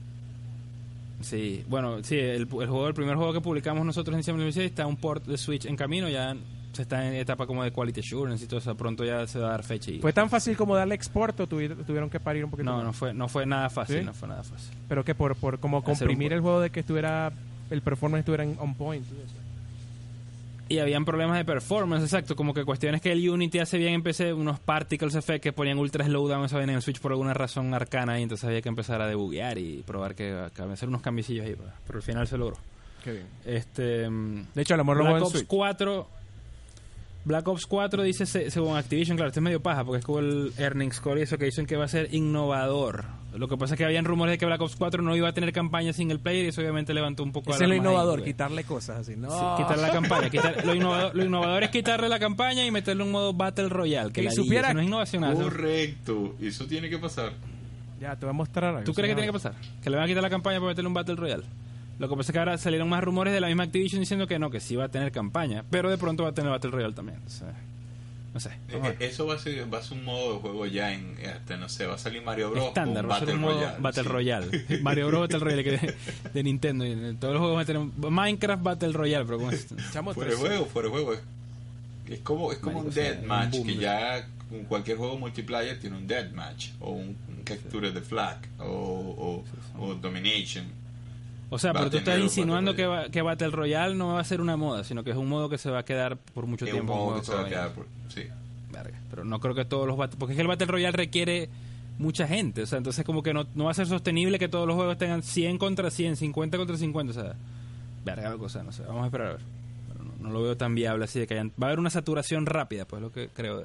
Sí, bueno, sí, el primer juego que publicamos nosotros en diciembre de 2016 está un port de Switch en camino, ya se está en etapa como de quality assurance y todo eso, pronto ya se va a dar fecha. ¿Fue tan fácil como darle export o tuvieron que parir un poquito? No fue nada fácil, ¿sí? No fue nada fácil. Pero que por como comprimir el juego de que estuviera, el performance estuviera on point. Y habían problemas de performance, exacto, como que cuestiones que el Unity hace bien en PC, unos particles effect que ponían ultra slowdown, eso venía en el Switch por alguna razón arcana y entonces había que empezar a debuguear y probar que hacer unos cambiecillos ahí, pero al final se logró. Qué bien. De hecho, a lo mejor Black Ops 4 Black Ops 4 dice, según Activision, claro, este es medio paja porque es como el earnings score y eso que dicen que va a ser innovador. Lo que pasa es que habían rumores de que Black Ops 4 no iba a tener campaña single player y eso obviamente levantó un poco. Ese es lo innovador, ahí, quitarle cosas así, ¿no? Sí, quitarle la campaña. Lo innovador es quitarle la campaña y meterle un modo Battle Royale. Que supiera eso no es innovación. Correcto, eso tiene que pasar. Ya, te voy a mostrar algo. ¿Tú crees que tiene que pasar? Que le van a quitar la campaña para meterle un Battle Royale. Lo que pasa es que ahora salieron más rumores de la misma Activision diciendo que no, que sí va a tener campaña, pero de pronto va a tener Battle Royale también. O sea, no sé. Eso va a ser un modo de juego ya en no sé, va a salir Mario Bros. Estándar, va a ser un modo Battle Royale. Mario Bros. Battle Royale que de Nintendo. Y en todos los juegos van a tener Minecraft Battle Royale, pero como es. Fuera de juego. Es como un deathmatch, que ya cualquier juego multiplayer tiene un deathmatch, o un capture the flag, o domination. O sea, pero tú estás insinuando que Battle Royale no va a ser una moda, sino que es un modo que se va a quedar por mucho tiempo. Un modo que se va a quedar sí. Verga. Pero no creo que todos los porque es que el Battle Royale requiere mucha gente, o sea, entonces como que no va a ser sostenible que todos los juegos tengan 100 contra 100, 50 contra 50, o sea, verga la cosa, no sé, vamos a esperar a ver. Pero no lo veo tan viable así de que va a haber una saturación rápida, pues lo que creo.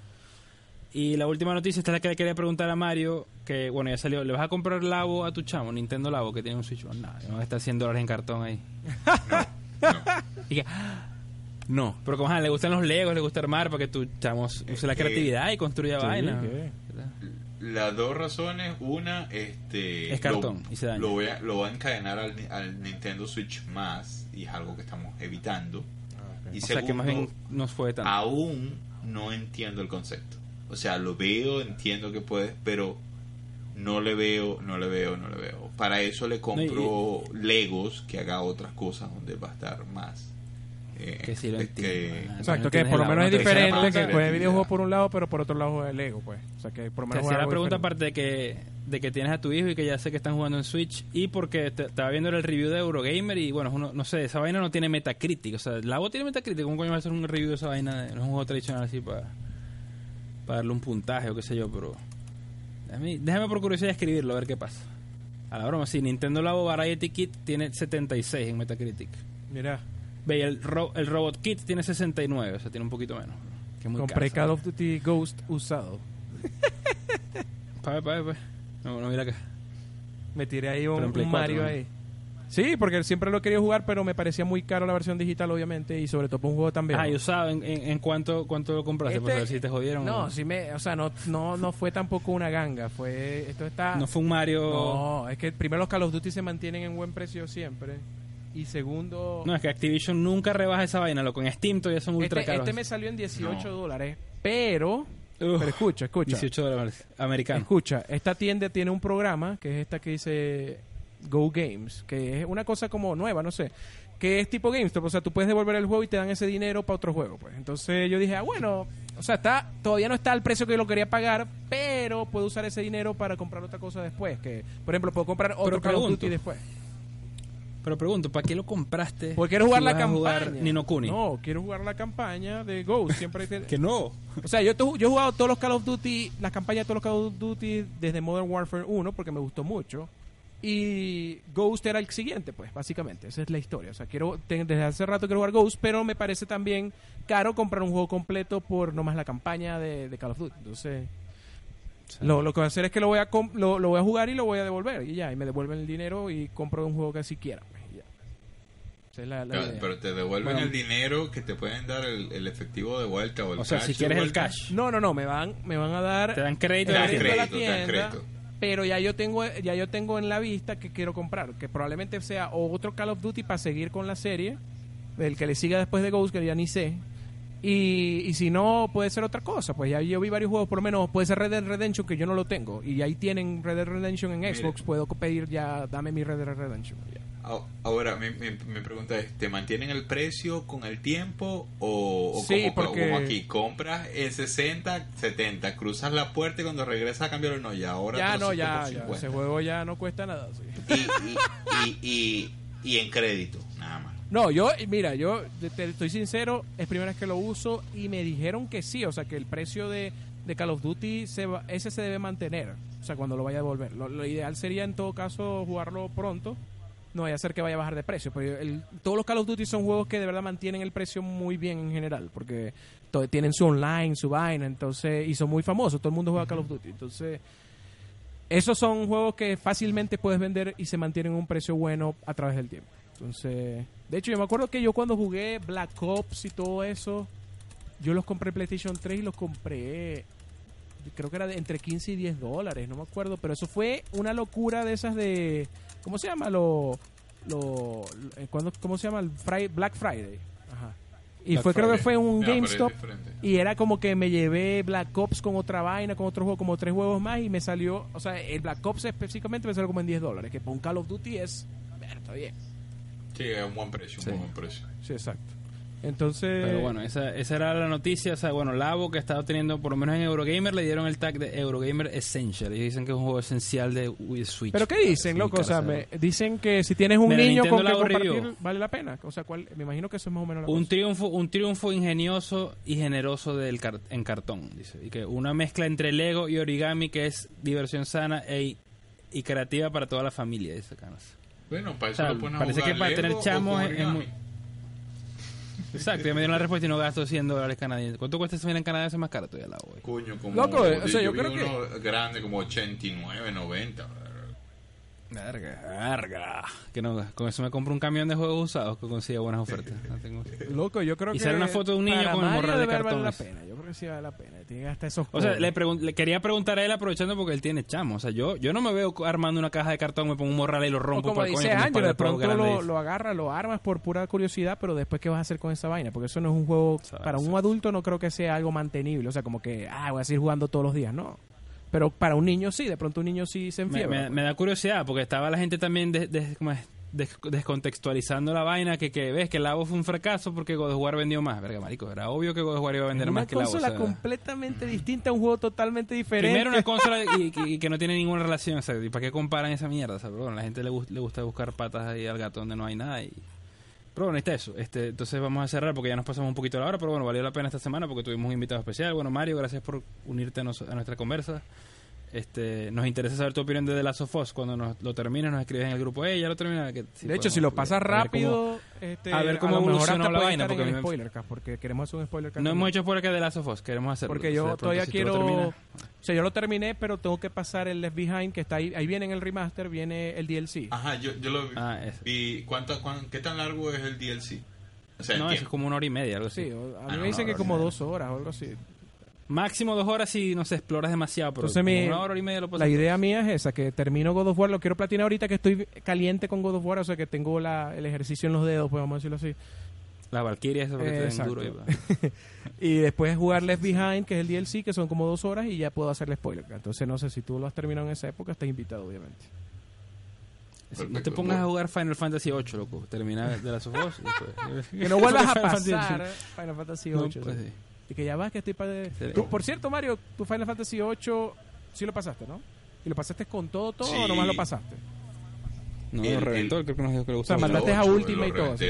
Y la última noticia, esta es la que le quería preguntar a Mario, que bueno, ya salió. ¿Le vas a comprar Labo a tu chamo, Nintendo Labo, que tiene un Switch? No, no está $100 en cartón ahí. No. Y que, no, pero como le gustan los Legos, le gusta armar para que tu chamo use la creatividad y construya vaina. Las dos razones, una, es cartón y se daña. Lo va a encadenar al Nintendo Switch más, y es algo que estamos evitando. Y o segundo, sea que más bien nos fue tanto. Aún no entiendo el concepto. O sea, lo veo, entiendo que puedes, pero no le veo. Para eso le compro Legos que haga otras cosas donde va a estar más. Que sí lo entiendo. Exacto, que por lo menos es diferente, que juegue videojuegos por un lado, pero por otro lado juega Lego, pues. O sea, que por lo menos la pregunta aparte de que tienes a tu hijo y que ya sé que están jugando en Switch, y porque estaba viendo el review de Eurogamer y bueno, no sé, esa vaina no tiene Metacritic. O sea, la voz tiene Metacritic. ¿Cómo coño va a hacer un review de esa vaina? No es un juego tradicional así para darle un puntaje o qué sé yo, pero déjame por curiosidad escribirlo a ver qué pasa. A la broma, sí, Nintendo Labo Variety Kit tiene 76 en Metacritic. Mira. Ve, el Robot Kit tiene 69, o sea, tiene un poquito menos. Compré Call of Duty Ghost usado. Pues. No, mira acá. Me tiré ahí Pero en un Play 4, Mario ¿no? ahí. Sí, porque siempre lo he querido jugar, pero me parecía muy caro la versión digital, obviamente, y sobre todo para un juego tan viejo. Ah, y usado, ¿en cuánto lo compraste? Por saber si te jodieron. No, o... sí o sea, no fue tampoco una ganga. Esto está... No fue un Mario... No, es que primero los Call of Duty se mantienen en buen precio siempre. Y segundo... No, es que Activision nunca rebaja esa vaina, loco. En Steam todavía son ultra caros. Este me salió en $18, pero escucha. $18 americanos. Escucha, esta tienda tiene un programa, que es esta que dice Go Games, que es una cosa como nueva, no sé, que es tipo GameStop, o sea, tú puedes devolver el juego y te dan ese dinero para otro juego, pues. Entonces yo dije, bueno, o sea, todavía no está al precio que yo lo quería pagar, pero puedo usar ese dinero para comprar otra cosa después, que por ejemplo puedo comprar otro Call of Duty después. Pero pregunto, ¿para qué lo compraste? Porque quiero jugar si la vas a jugar campaña. Ni no Kuni. No, quiero jugar la campaña de Ghost. Siempre que no. O sea, yo he jugado todos los Call of Duty, las campañas de todos los Call of Duty desde Modern Warfare 1 porque me gustó mucho. Y Ghost era el siguiente, pues, básicamente. Esa es la historia. O sea, desde hace rato quiero jugar Ghost, pero me parece también caro comprar un juego completo por nomás la campaña de Call of Duty. Entonces, sí. Lo que voy a hacer es que lo voy a jugar y lo voy a devolver. Y ya, y me devuelven el dinero y compro un juego que así quiera. Pues, y ya. Esa es la idea. Pero te devuelven el dinero que te pueden dar el efectivo de vuelta o el cash. O sea, si quieres el cash. No, me van a dar... Te dan crédito. A la tienda. Pero ya yo tengo en la vista que quiero comprar, que probablemente sea otro Call of Duty para seguir con la serie, el que le siga después de Ghost, que ya ni sé. Y si no, puede ser otra cosa. Pues ya yo vi varios juegos, por lo menos puede ser Red Dead Redemption, que yo no lo tengo. Y ahí tienen Red Dead Redemption en Xbox. Puedo pedir ya, dame mi Red Dead Redemption. Ya. Ahora, mi pregunta es, ¿te mantienen el precio con el tiempo o sí, como aquí? Compras en 60, 70, cruzas la puerta y cuando regresas a cambiarlo, no, ya ahora ya, ese juego ya no cuesta nada. Sí. Y en crédito, nada más. No, mira, te estoy sincero, es primera vez que lo uso y me dijeron que sí, o sea, que el precio de Call of Duty ese se debe mantener, o sea, cuando lo vaya a devolver. Lo ideal sería en todo caso jugarlo pronto, no vaya a ser que vaya a bajar de precio, pero todos los Call of Duty son juegos que de verdad mantienen el precio muy bien en general, porque tienen su online, su vaina, entonces, y son muy famosos, todo el mundo juega Call of Duty, entonces... Esos son juegos que fácilmente puedes vender y se mantienen a un precio bueno a través del tiempo. Entonces, de hecho, yo me acuerdo que yo cuando jugué Black Ops y todo eso, yo los compré en PlayStation 3 y los compré, creo que era entre $15 y $10, no me acuerdo, pero eso fue una locura de esas de, ¿cómo se llama? ¿Cómo se llama? Black Friday. Ajá. Y creo que fue un GameStop y era como que me llevé Black Ops con otra vaina, con otro juego, como 3 juegos más y me salió, o sea, el Black Ops específicamente me salió como en $10, que para un Call of Duty está bien. Sí, es un buen precio, sí. Un buen precio. Sí, exacto. Entonces... Pero bueno, esa era la noticia. O sea, bueno, Labo, que estaba teniendo, por lo menos en Eurogamer, le dieron el tag de Eurogamer Essential. Y dicen que es un juego esencial de Switch. ¿Pero qué dicen, loco? O sea, dicen que si tienes un niño con que compartir, review, vale la pena. O sea, me imagino que eso es más o menos la cosa. Un triunfo ingenioso y generoso en cartón, dice. Y que una mezcla entre Lego y origami que es diversión sana y creativa para toda la familia, dice Canas. Bueno, para eso lo ponen a parece jugar que para Lego tener chamos es muy... Exacto, ya me dieron la respuesta y no gasto $100 canadienses. ¿Cuánto cuesta eso en Canadá? Es más caro todavía la web. Coño, como... Loco, o sea, yo creo que... uno grande como 89, 90. Verga. Que no, con eso me compro un camión de juegos usados que consiga buenas ofertas. Loco, yo creo que... Y sale una foto de un niño con el morral de cartón. Vale la pena. Yo creo que sí vale la pena. Tiene hasta esos... O sea, le quería preguntar a él aprovechando porque él tiene chamo. O sea, yo no me veo armando una caja de cartón, me pongo un morral y lo rompo. O como dice Ángel, de pronto lo agarras, lo armas por pura curiosidad, pero después ¿qué vas a hacer con esa vaina? Porque eso no es un juego... Para un adulto no creo que sea algo mantenible. O sea, como que, voy a seguir jugando todos los días. No. Pero para un niño sí, de pronto un niño sí se enfiebra. Me da curiosidad, porque estaba la gente también descontextualizando la vaina, que ves que el Labo fue un fracaso porque God of War vendió más. Verga, marico, era obvio que God of War iba a vender más que el Labo. Una consola completamente distinta, un juego totalmente diferente. Primero una consola y que no tiene ninguna relación, o sea, ¿y para qué comparan esa mierda? O sea, pero bueno, a la gente le gusta buscar patas ahí al gato donde no hay nada Pero bueno, está eso. Entonces vamos a cerrar porque ya nos pasamos un poquito la hora, pero bueno, valió la pena esta semana porque tuvimos un invitado especial. Bueno, Mario, gracias por unirte a nuestra conversa. Nos interesa saber tu opinión de The Last of Us. Cuando lo termines, nos escribes en el grupo. Ya lo terminé. De hecho, si lo pasas rápido, a ver cómo lo mejor evoluciona hasta la puede vaina, estar en porque el spoilercast, porque queremos hacer un spoilercast. No hemos hecho spoilercast de Last of Us, queremos hacerlo. Porque yo todavía quiero... O sea, yo lo terminé, pero tengo que pasar el Left Behind, que está ahí. Ahí viene en el remaster, viene el DLC. Ajá, yo lo vi. ¿Y qué tan largo es el DLC? O sea, no, es como 1 hora y media, algo así. Sí, a mí me dicen que como 2 horas o algo así. Máximo 2 horas si no se exploras demasiado, pero entonces 1 hora y media lo pasas. La idea mía es esa, que termino God of War, lo quiero platinar ahorita que estoy caliente con God of War, o sea que tengo el ejercicio en los dedos, pues vamos a decirlo así. Las Valkyrias, eso que te den duro. Y después jugar Left Behind, que es el DLC, que son como 2 horas y ya puedo hacerle spoiler. Entonces no sé si tú lo has terminado en esa época, estás invitado, obviamente. Perfecto. No te pongas a jugar Final Fantasy 8, loco. Termina de las of Us y después... Que no vuelvas a pasar Final Fantasy 8. No, pues, sí. Y que ya vas, que estoy para... Por cierto, Mario, tu Final Fantasy 8 sí lo pasaste, ¿no? ¿Y lo pasaste con todo sí. o nomás lo pasaste? No, lo reventó, creo que nos dijo que le gustó. O sea, mandaste a Ultimate y todo.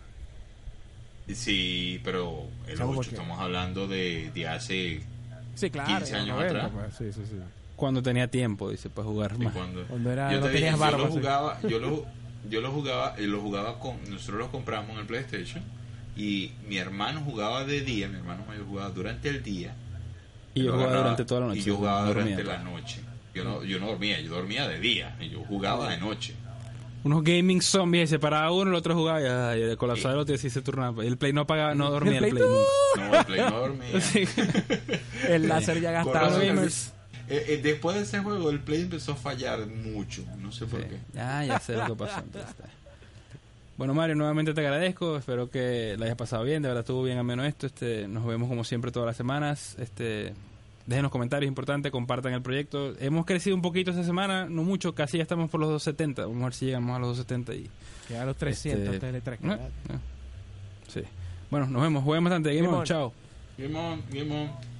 Sí, pero el 8 estamos hablando de hace 15 años 90, atrás. Pues. Sí. Cuando tenía tiempo, dice, para jugar más. Cuando era, no tenías barba. Yo lo jugaba con... Nosotros lo compramos en el PlayStation y mi hermano jugaba de día, mi hermano mayor jugaba durante el día. Y yo jugaba durante toda la noche. Y yo jugaba durante la noche. Yo no dormía, yo dormía de día y yo jugaba de noche. Unos gaming zombies, se paraba uno, el otro jugaba y el colapsado el otro sí se turnaba. El Play no apagaba, no dormía el Play nunca. No, el Play no dormía. Sí. El láser ya gastaba. Después de ese juego el Play empezó a fallar mucho, no sé por qué. Ya sé lo que pasó. Bueno, Mario, nuevamente te agradezco, espero que la hayas pasado bien, de verdad estuvo bien ameno esto. Nos vemos como siempre todas las semanas. Dejen comentarios, importante, compartan el proyecto. Hemos crecido un poquito esta semana, no mucho, casi ya estamos por los 270. Vamos a ver si llegamos a los 270 y... Queda a los 300 Sí. Bueno, nos vemos, juguemos bastante. Game on, chao. Game on.